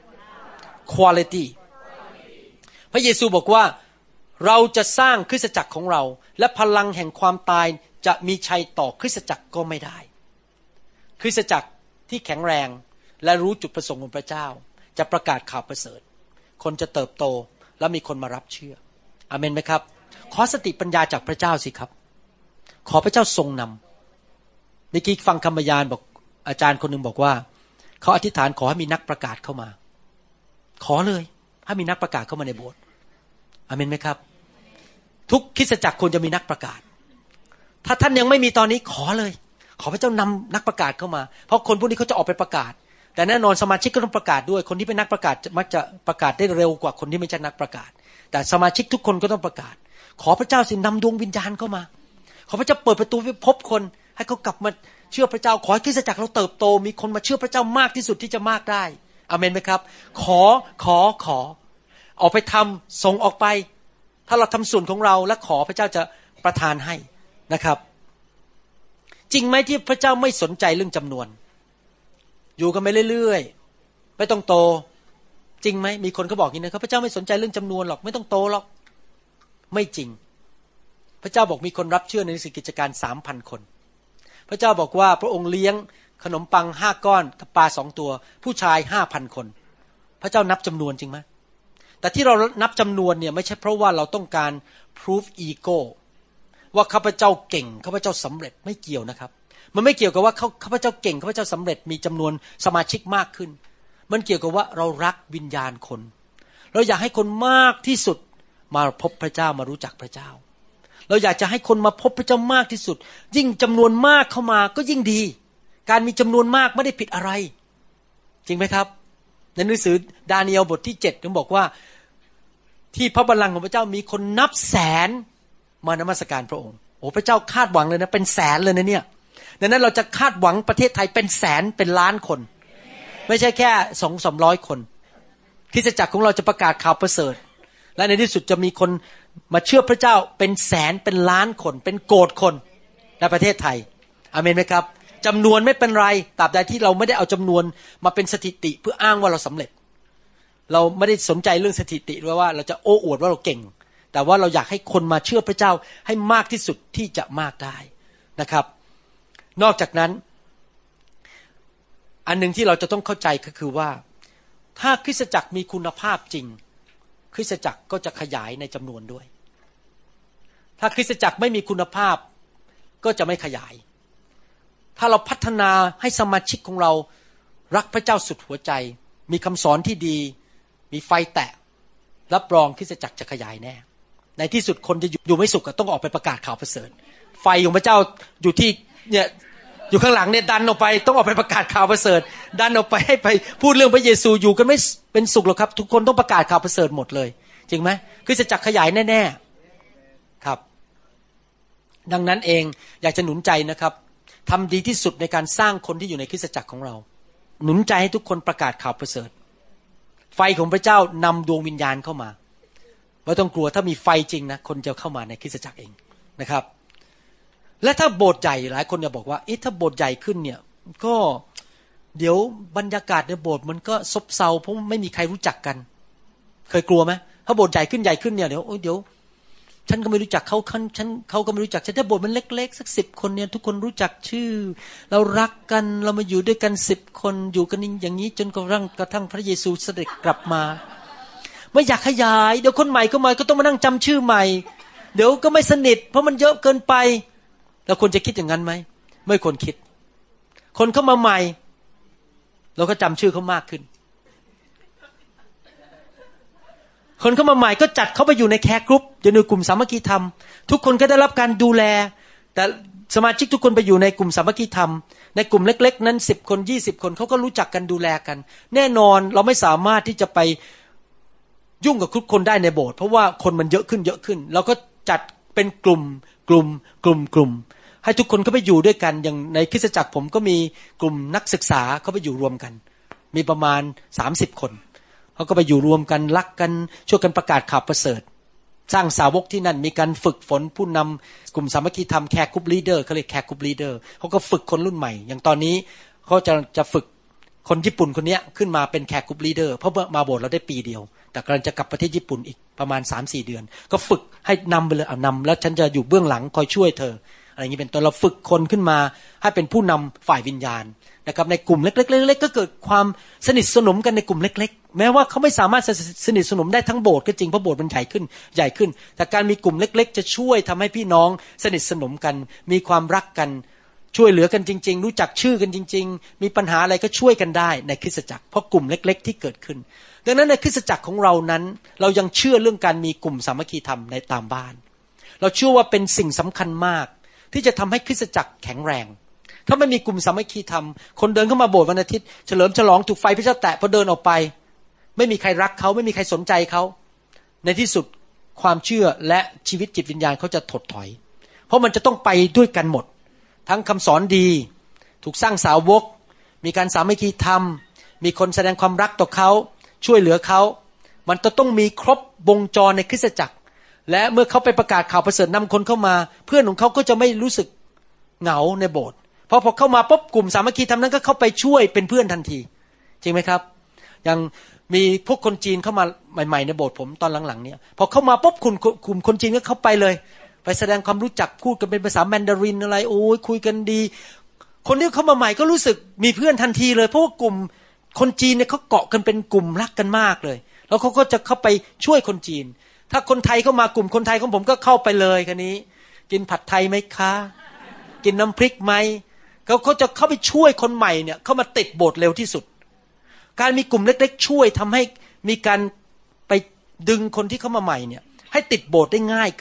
quality พระเยซูบอกว่าเราจะสร้างคริสตจักรของเราและพลังแห่งความตายจะมีชัยต่อคริสตจักรก็ไม่ได้คริสตจักรที่แข็งแรงและรู้จุดประสงค์ของพระเจ้าจะประกาศข่าวประเสริฐคนจะเติบโตและมีคนมารับเชื่ออาเมนไหมครับขอสติปัญญาจากพระเจ้าสิครับขอพระเจ้าทรงนำเมื่อกี้ฟังคำบรรยายบอกอาจารย์คนหนึ่งบอกว่าเขาอธิษฐานขอให้มีนักประกาศเข้ามาขอเลยให้มีนักประกาศเข้ามาในโบสถ์อาเมนไหมครับทุกคริสตจักรควรจะมีนักประกาศถ้าท่านยังไม่มีตอนนี้ขอเลยขอพระเจ้านำนักประกาศเข้ามาเพราะคนพวกนี้เขาจะออกไปประกาศแต่แน่นอนสมาชิกก็ต้องประกาศด้วยคนที่เป็นนักประกาศมักจะประกาศได้เร็วกว่าคนที่ไม่ใช่นักประกาศแต่สมาชิกทุกคนก็ต้องประกาศขอพระเจ้าสินำดวงวิญญาณเข้ามาขอพระเจ้าเปิดประตูให้พบคนให้เขากลับมาเชื่อพระเจ้าขอให้คริสตจักรเราเติบโตมีคนมาเชื่อพระเจ้ามากที่สุดที่จะมากได้อาเมนไหมครับขอออกไปทำส่งออกไปถ้าเราทำส่วนของเราและขอพระเจ้าจะประทานให้นะครับจริงไหมที่พระเจ้าไม่สนใจเรื่องจำนวนอยู่กันไปเรื่อยๆไม่ต้องโตจริงไหมมีคนเขาบอกอย่างนี้นะครับพระเจ้าไม่สนใจเรื่องจำนวนหรอกไม่ต้องโตหรอกไม่จริงพระเจ้าบอกมีคนรับเชื่อในหนังสือกิจการ 3,000 คนพระเจ้าบอกว่าพระองค์เลี้ยงขนมปัง5ก้อนกับปลา2ตัวผู้ชาย 5,000 คนพระเจ้านับจำนวนจริงไหมแต่ที่เรานับจำนวนเนี่ยไม่ใช่เพราะว่าเราต้องการ proof ego ว่าข้าพเจ้าเก่งข้าพเจ้าสำเร็จไม่เกี่ยวนะครับมันไม่เกี่ยวกับว่าข้าพเจ้าเก่งข้าพเจ้าสำเร็จมีจำนวนสมาชิกมากขึ้นมันเกี่ยวกับว่าเรารักวิญญาณคนเราอยากให้คนมากที่สุดมาพบพระเจ้ามารู้จักพระเจ้าเราอยากจะให้คนมาพบพระเจ้ามากที่สุดยิ่งจำนวนมากเข้ามาก็ยิ่งดีการมีจำนวนมากไม่ได้ผิดอะไรจริงไหมครับในหนังสือดาเนียลบทที่7มันบอกว่าที่พระบัลลังก์ของพระเจ้ามีคนนับแสนมานมัสการพระองค์โอ้พระเจ้าคาดหวังเลยนะเป็นแสนเลยนะเนี่ยดังนั้นเราจะคาดหวังประเทศไทยเป็นแสนเป็นล้านคนไม่ใช่แค่ 200-300 คนคริสตจักรของเราจะประกาศข่าวประเสริฐและในที่สุดจะมีคนมาเชื่อพระเจ้าเป็นแสนเป็นล้านคนเป็นโกฏคนในประเทศไทยอาเมนไหมครับจำนวนไม่เป็นไรตราบใดที่เราไม่ได้เอาจำนวนมาเป็นสถิติเพื่ออ้างว่าเราสำเร็จเราไม่ได้สนใจเรื่องสถิติว่าเราจะโอ้อวดว่าเราเก่งแต่ว่าเราอยากให้คนมาเชื่อพระเจ้าให้มากที่สุดที่จะมากได้นะครับนอกจากนั้นอันนึงที่เราจะต้องเข้าใจก็คือว่าถ้าคริสตจักรมีคุณภาพจริงคริสตจักรก็จะขยายในจำนวนด้วยถ้าคริสตจักรไม่มีคุณภาพก็จะไม่ขยายถ้าเราพัฒนาให้สมาชิกของเรารักพระเจ้าสุดหัวใจมีคำสอนที่ดีมีไฟแตะรับรองคริสตจักรจะขยายแน่ในที่สุดคนจะอยู่ไม่สุขก็ต้องออกไปประกาศข่าวประเสริฐไฟของพระเจ้าอยู่ที่เนี่ยอยู่ข้างหลังเนี่ยดันออกไปต้องออกไปประกาศข่าวประเสริฐดันออกไปให้ไปพูดเรื่องพระเยซูอยู่กันไม่เป็นสุขหรอกครับทุกคนต้องประกาศข่าวประเสริฐหมดเลยจริงไหมคริสตจักรขยายแน่ๆครับดังนั้นเองอยากจะหนุนใจนะครับทำดีที่สุดในการสร้างคนที่อยู่ในคริสตจักรของเราหนุนใจให้ทุกคนประกาศข่าวประเสริฐไฟของพระเจ้านำดวงวิญญาณเข้ามาไม่ต้องกลัวถ้ามีไฟจริงนะคนจะเข้ามาในคริสตจักรเองนะครับและถ้าโบสถ์ใหญ่หลายคนจะบอกว่าถ้าโบสถ์ใหญ่ขึ้นเนี่ยก็เดี๋ยวบรรยากาศในโบสถ์มันก็ซบเซาเพราะไม่มีใครรู้จักกันเคยกลัวไหมถ้าโบสถ์ใหญ่ขึ้นเนี่ยเดี๋ยวฉันก็ไม่รู้จักเขาเขาก็ไม่รู้จักฉันถ้าโบสถ์มันเล็กๆสัก10 คนเนี่ยทุกคนรู้จักชื่อเรารักกันเรามาอยู่ด้วยกัน10 คนอยู่กันอย่างนี้จนกระทั่งพระเยซูเสด็จกลับมาไม่อยากขยายเดี๋ยวคนใหม่ก็มาก็ต้องมานั่งจำชื่อใหม่เดี๋ยวก็ไม่สนิทเพราะมันเยอะเกินไปเราควรจะคิดอย่างนั้นไหมไม่ควรคิดคนเข้ามาใหม่เราก็จำชื่อเขามากขึ้นคนเข้ามาใหม่ก็จัดเขาไปอยู่ในแคร์กรุ๊ปอยู่ในกลุ่มสามัคคีธรรมทุกคนก็ได้รับการดูแลแต่สมาชิกทุกคนไปอยู่ในกลุ่มสามัคคีธรรมในกลุ่มเล็กๆนั้น10 คน20 คนเขาก็รู้จักกันดูแลกันแน่นอนเราไม่สามารถที่จะไปยุ่งกับทุกคนได้ในโบสถ์เพราะว่าคนมันเยอะขึ้นเราก็จัดเป็นกลุ่มให้ทุกคนเขาไปอยู่ด้วยกันอย่างในคริสตจักรผมก็มีกลุ่มนักศึกษาเขาไปอยู่รวมกันมีประมาณ30 คนเขาก็ไปอยู่รวมกันรักกันช่วยกันประกาศข่าวประเสริฐสร้างสาวกที่นั่นมีการฝึกฝนผู้นำกลุ่มสามัคคีธรรมแคร์กรุ๊ปลีดเดอร์เขาเรียกแคร์กรุ๊ปลีดเดอร์เขาก็ฝึกคนรุ่นใหม่อย่างตอนนี้เขาจะฝึกคนญี่ปุ่นคนนี้ขึ้นมาเป็นแคร์กรุ๊ปลีดเดอร์เพราะมาโบสถ์เราได้ปีเดียวแต่กำลังจะกลับประเทศญี่ปุ่นอีกประมาณ 3-4 เดือนก็ฝึกให้นำไปเลยนำแล้วฉันจะอยู่เบื้องหลังคอยช่วยเธออะไรอย่างนี้เป็นต้นเราฝึกคนขึ้นมาให้เป็นผู้นำฝ่ายวิญญาณนะครับในกลุ่มเล็กๆก็เกิดความสนิทสนมกันในกลุ่มเล็กๆแม้ว่าเขาไม่สามารถสนิทสนมได้ทั้งโบสถ์ก็จริงเพราะโบสถ์มันใหญ่ขึ้นแต่การมีกลุ่มเล็กๆจะช่วยทำให้พี่น้องสนิทสนมกันมีความรักกันช่วยเหลือกันจริงๆรู้จักชื่อกันจริงๆมีปัญหาอะไรก็ช่วยกันได้ในคริสตจักรเพราะกลุ่มเล็กๆที่เกิดขึ้นดังนั้นในคริสตจักรของเรานั้นเรายังเชื่อเรื่องการมีกลุ่มสามัคคีธรรมในตามบ้านเราเชื่อว่าเป็นสิ่งสำคัญมากที่จะทำให้คริสตจักรแข็งแรงถ้าไม่มีกลุ่มสามัคคีธรรมคนเดินเข้ามาโบสถ์วันอาทิตย์เฉลิมฉลองถูกไฟพระเจ้าแตะพอเดินออกไปไม่มีใครรักเขาไม่มีใครสนใจเขาในที่สุดความเชื่อและชีวิตจิตวิญญาณเขาจะถดถอยเพราะมันจะต้องไปด้วยกันหมดทั้งคำสอนดีถูกสร้างสาวกมีการสามัคคีธรรมมีคนแสดงความรักต่อเขาช่วยเหลือเขามันจะต้องมีครบวงจรในคริสตจักรและเมื่อเขาไปประกาศข่าวประเสริฐนำคนเข้ามาเพื่อนของเขาก็จะไม่รู้สึกเหงาในโบสถ์เพราะพอเข้ามาปุ๊บกลุ่มสามัคคีธรรมนั้นก็เข้าไปช่วยเป็นเพื่อนทันทีจริงไหมครับอย่างมีพวกคนจีนเข้ามาใหม่ๆในโบสถ์ผมตอนหลังๆเนี่ยพอเข้ามาปุ๊บกลุ่มคนจีนก็เข้าไปเลยไปแสดงความรู้จักพูดกันเป็นภาษาแมนดารินอะไรโอ้ยคุยกันดีคนที่เข้ามาใหม่ก็รู้สึกมีเพื่อนทันทีเลยเพราะว่ากลุ่มคนจีนเนี่ยเขาเกาะกันเป็นกลุ่มรักกันมากเลยแล้วเขาก็จะเข้าไปช่วยคนจีนถ้าคนไทยเข้ามากลุ่มคนไทยของผมก็เข้าไปเลยคันนี้กินผัดไทยไหมคะกินน้ำพริกไหมเขาจะเข้าไปช่วยคนใหม่เนี่ยเข้ามาติดโบสถ์เร็วที่สุดการมีกลุ่มเล็กๆช่วยทำให้มีการไปดึงคนที่เข้ามาใหม่เนี่ยให้ติดโบสถ์ได้ง่ายขึ้น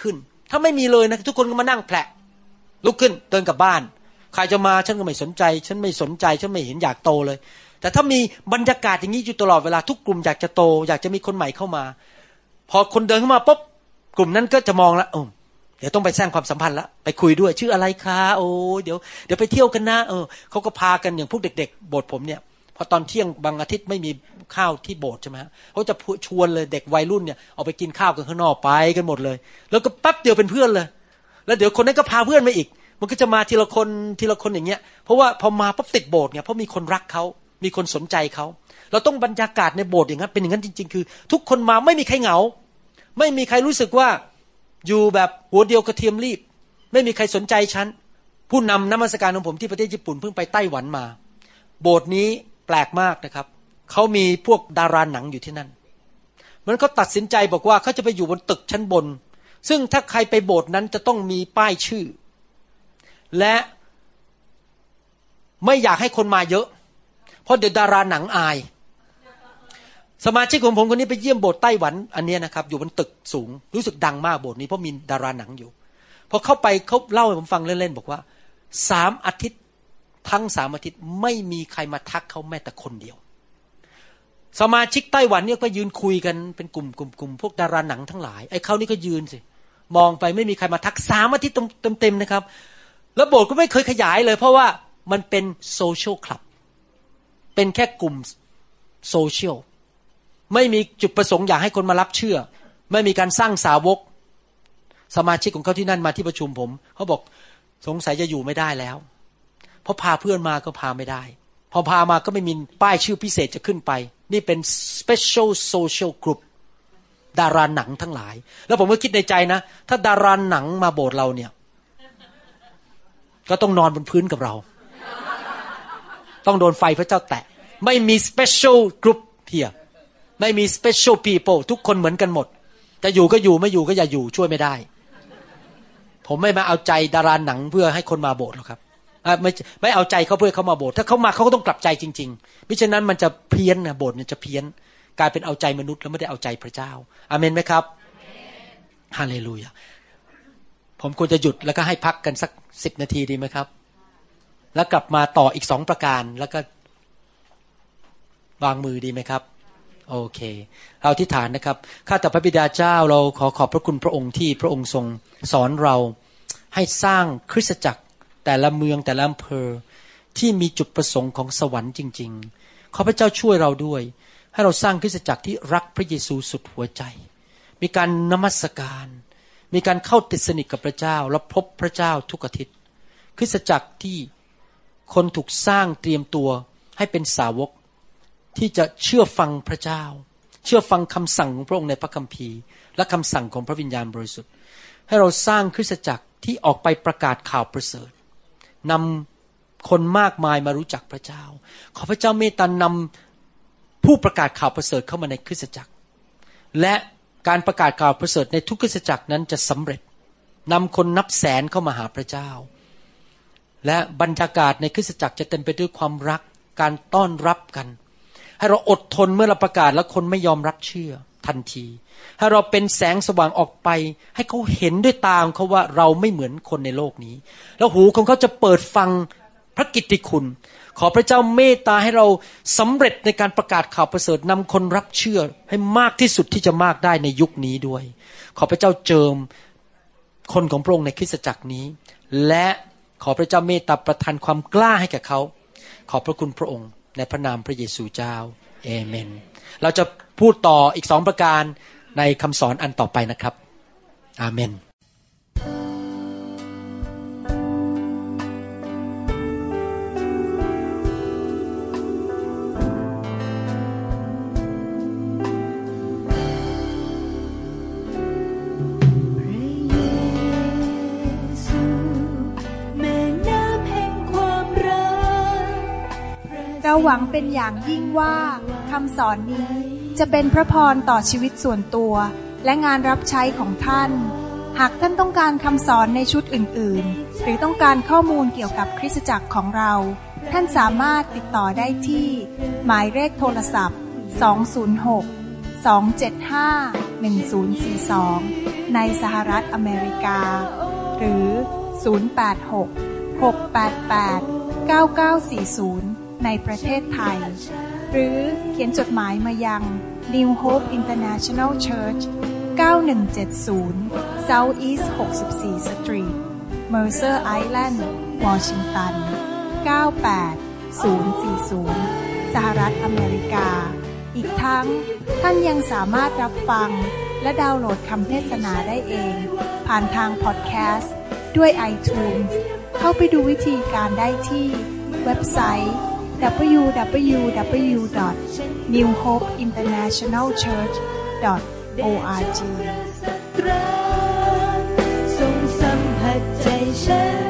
ถ้าไม่มีเลยนะทุกคนก็มานั่งแผลลุกขึ้นเดินกลับบ้านใครจะมาฉันก็ไม่สนใจฉันไม่สนใจฉันไม่เห็นอยากโตเลยแต่ถ้ามีบรรยากาศอย่างนี้อยู่ตลอดเวลาทุกกลุ่มอยากจะโตอยากจะมีคนใหม่เข้ามาพอคนเดินเข้ามาปุ๊บกลุ่มนั้นก็จะมองละเดี๋ยวต้องไปสร้างความสัมพันธ์ละไปคุยด้วยชื่ออะไรคะโอ้เดี๋ยวไปเที่ยวกันนะเขาก็พากันอย่างพวกเด็กๆโบสถ์ผมเนี่ยพอตอนเที่ยงบางอาทิตย์ไม่มีข้าวที่โบสถ์ใช่ไหมเขาจะชวนเลยเด็กวัยรุ่นเนี่ยเอาไปกินข้าวกันข้างนอกไปกันหมดเลยแล้วก็แป๊บเดียวเป็นเพื่อนเลยแล้วเดี๋ยวคนนั้นก็พาเพื่อนมาอีกมันก็จะมาทีละคนอย่างเงี้ยเพราะว่าพอมาปุ๊บติดโบสถ์เนี่ยเพราะมีคนรักเขามีคนสนใจเขาเราต้องบรรยากาศในโบสถ์อย่างนั้นเป็นอย่างนั้นจริงๆคือทุกคนมาไม่มีใครเหงาไม่มีใครรู้สึกว่าอยู่แบบหัวเดียวกระเทียมรีบไม่มีใครสนใจฉันผู้นำนมัสการของผมที่ประเทศญี่ปุ่นเพิ่งไปไต้หวันมาโบสถ์นี้แปลกมากนะครับเขามีพวกดาราหนังอยู่ที่นั่นมันเขาตัดสินใจบอกว่าเขาจะไปอยู่บนตึกชั้นบนซึ่งถ้าใครไปโบสถ์นั้นจะต้องมีป้ายชื่อและไม่อยากให้คนมาเยอะเพราะเดี๋ยวดาราหนังอายสมาชิกของผมคนนี้ไปเยี่ยมโบสถ์ไต้หวันอันนี้นะครับอยู่บนตึกสูงรู้สึกดังมากโบสถ์นี้เพราะมีดาราหนังอยู่พอเข้าไปเขาเล่าให้ผมฟังเล่นๆบอกว่า3 อาทิตย์ทั้ง3 อาทิตย์ไม่มีใครมาทักเขาแม้แต่คนเดียวสมาชิกไต้หวันเนี่ยก็ยืนคุยกันเป็นกลุ่มพวกดาราหนังทั้งหลายไอ้เขานี่ก็ยืนสิมองไปไม่มีใครมาทัก3 อาทิตย์เต็มๆนะครับแล้วโบสถ์ก็ไม่เคยขยายเลยเพราะว่ามันเป็นโซเชียลคลับเป็นแค่กลุ่มโซเชียลไม่มีจุดประสงค์อยากให้คนมารับเชื่อไม่มีการสร้างสาวกสมาชิกของเขาที่นั่นมาที่ประชุมผมเขาบอกสงสัยจะอยู่ไม่ได้แล้วเพราะพาเพื่อนมาก็พาไม่ได้พอพามาก็ไม่มีป้ายชื่อพิเศษจะขึ้นไปนี่เป็น special social group ดาราหนังทั้งหลายแล้วผมก็คิดในใจนะถ้าดาราหนังมาโบสถ์เราเนี่ยก็ต้องนอนบนพื้นกับเราต้องโดนไฟพระเจ้าแตะไม่มี special group เพียไม่มี special people ทุกคนเหมือนกันหมดจะอยู่ก็อยู่ไม่อยู่ก็อย่าอยู่ช่วยไม่ได้ผมไม่มาเอาใจดาราหนังเพื่อให้คนมาโบสถ์หรอกครับไม่เอาใจเขาเพื่อเขามาโบสถ์ถ้าเขามาเขาก็ต้องกลับใจจริงๆมิฉะนั้นมันจะเพี้ยนนะโบสถ์มันจะเพี้ยนกลายเป็นเอาใจมนุษย์แล้วไม่ได้เอาใจพระเจ้าอาเมนไหมครับฮาเลลูยาผมควรจะหยุดแล้วก็ให้พักกันสัก10 นาทีดีไหมครับแล้วกลับมาต่ออีก2 ประการแล้วก็วางมือดีไหมครับโอเคเราอธิษฐานนะครับข้าแต่พระบิดาเจ้าเราขอบพระคุณพระองค์ที่พระองค์ทรงสอนเราให้สร้างคริสตจักรแต่ละเมืองแต่ละอำเภอที่มีจุดประสงค์ของสวรรค์จริงๆขอพระเจ้าช่วยเราด้วยให้เราสร้างคริสตจักรที่รักพระเยซูสุดหัวใจมีการนมัสการมีการเข้าติดสนิทกับพระเจ้าและพบพระเจ้าทุกอาทิตย์คริสตจักรที่คนถูกสร้างเตรียมตัวให้เป็นสาวกที่จะเชื่อฟังพระเจ้าเชื่อฟังคำสั่งของพระองค์ในพระคัมภีร์และคำสั่งของพระวิญญาณบริสุทธิ์ให้เราสร้างคริสตจักรที่ออกไปประกาศข่าวประเสริฐนำคนมากมายมารู้จักพระเจ้าขอพระเจ้าเมตตานำผู้ประกาศข่าวประเสริฐเข้ามาในคริสตจักรและการประกาศข่าวประเสริฐในทุกคริสตจักรนั้นจะสำเร็จนำคนนับแสนเข้ามาหาพระเจ้าและบรรยากาศในคริสตจักรจะเต็มไปด้วยความรักการต้อนรับกันให้เราอดทนเมื่อเราประกาศแล้วคนไม่ยอมรับเชื่อทันทีให้เราเป็นแสงสว่างออกไปให้เขาเห็นด้วยตาของเขาว่าเราไม่เหมือนคนในโลกนี้แล้วหูของเขาจะเปิดฟังพระกิตติคุณขอพระเจ้าเมตตาให้เราสำเร็จในการประกาศข่าวประเสริฐนำคนรับเชื่อให้มากที่สุดที่จะมากได้ในยุคนี้ด้วยขอพระเจ้าเจิมคนของพระองค์ในคริสตจักรนี้และขอพระเจ้าเมตตาประทานความกล้าให้แก่เขาขอบพระคุณพระองค์ในพระนามพระเยซูเจ้าเอเมนเราจะพูดต่ออีก2 ประการในคำสอนอันต่อไปนะครับอาเมนเราหวังเป็นอย่างยิ่งว่าคำสอนนี้จะเป็นพระพรต่อชีวิตส่วนตัวและงานรับใช้ของท่านหากท่านต้องการคำสอนในชุดอื่นๆหรือต้องการข้อมูลเกี่ยวกับคริสตจักรของเราท่านสามารถติดต่อได้ที่หมายเลขโทรศัพท์206 275 1042ในสหรัฐอเมริกาหรือ086-688-9940ในประเทศไทยหรือเขียนจดหมายมายัง New Hope International Church 9170 South East 64 Street Mercer Island Washington 98040 สหรัฐอเมริกาอีกทั้งท่านยังสามารถรับฟังและดาวน์โหลดคำเทศนาได้เองผ่านทางพอดแคสต์ด้วย iTunes เข้าไปดูวิธีการได้ที่เว็บไซต์ www.newhopeinternationalchurch.org ทรงสัมผัสใจฉัน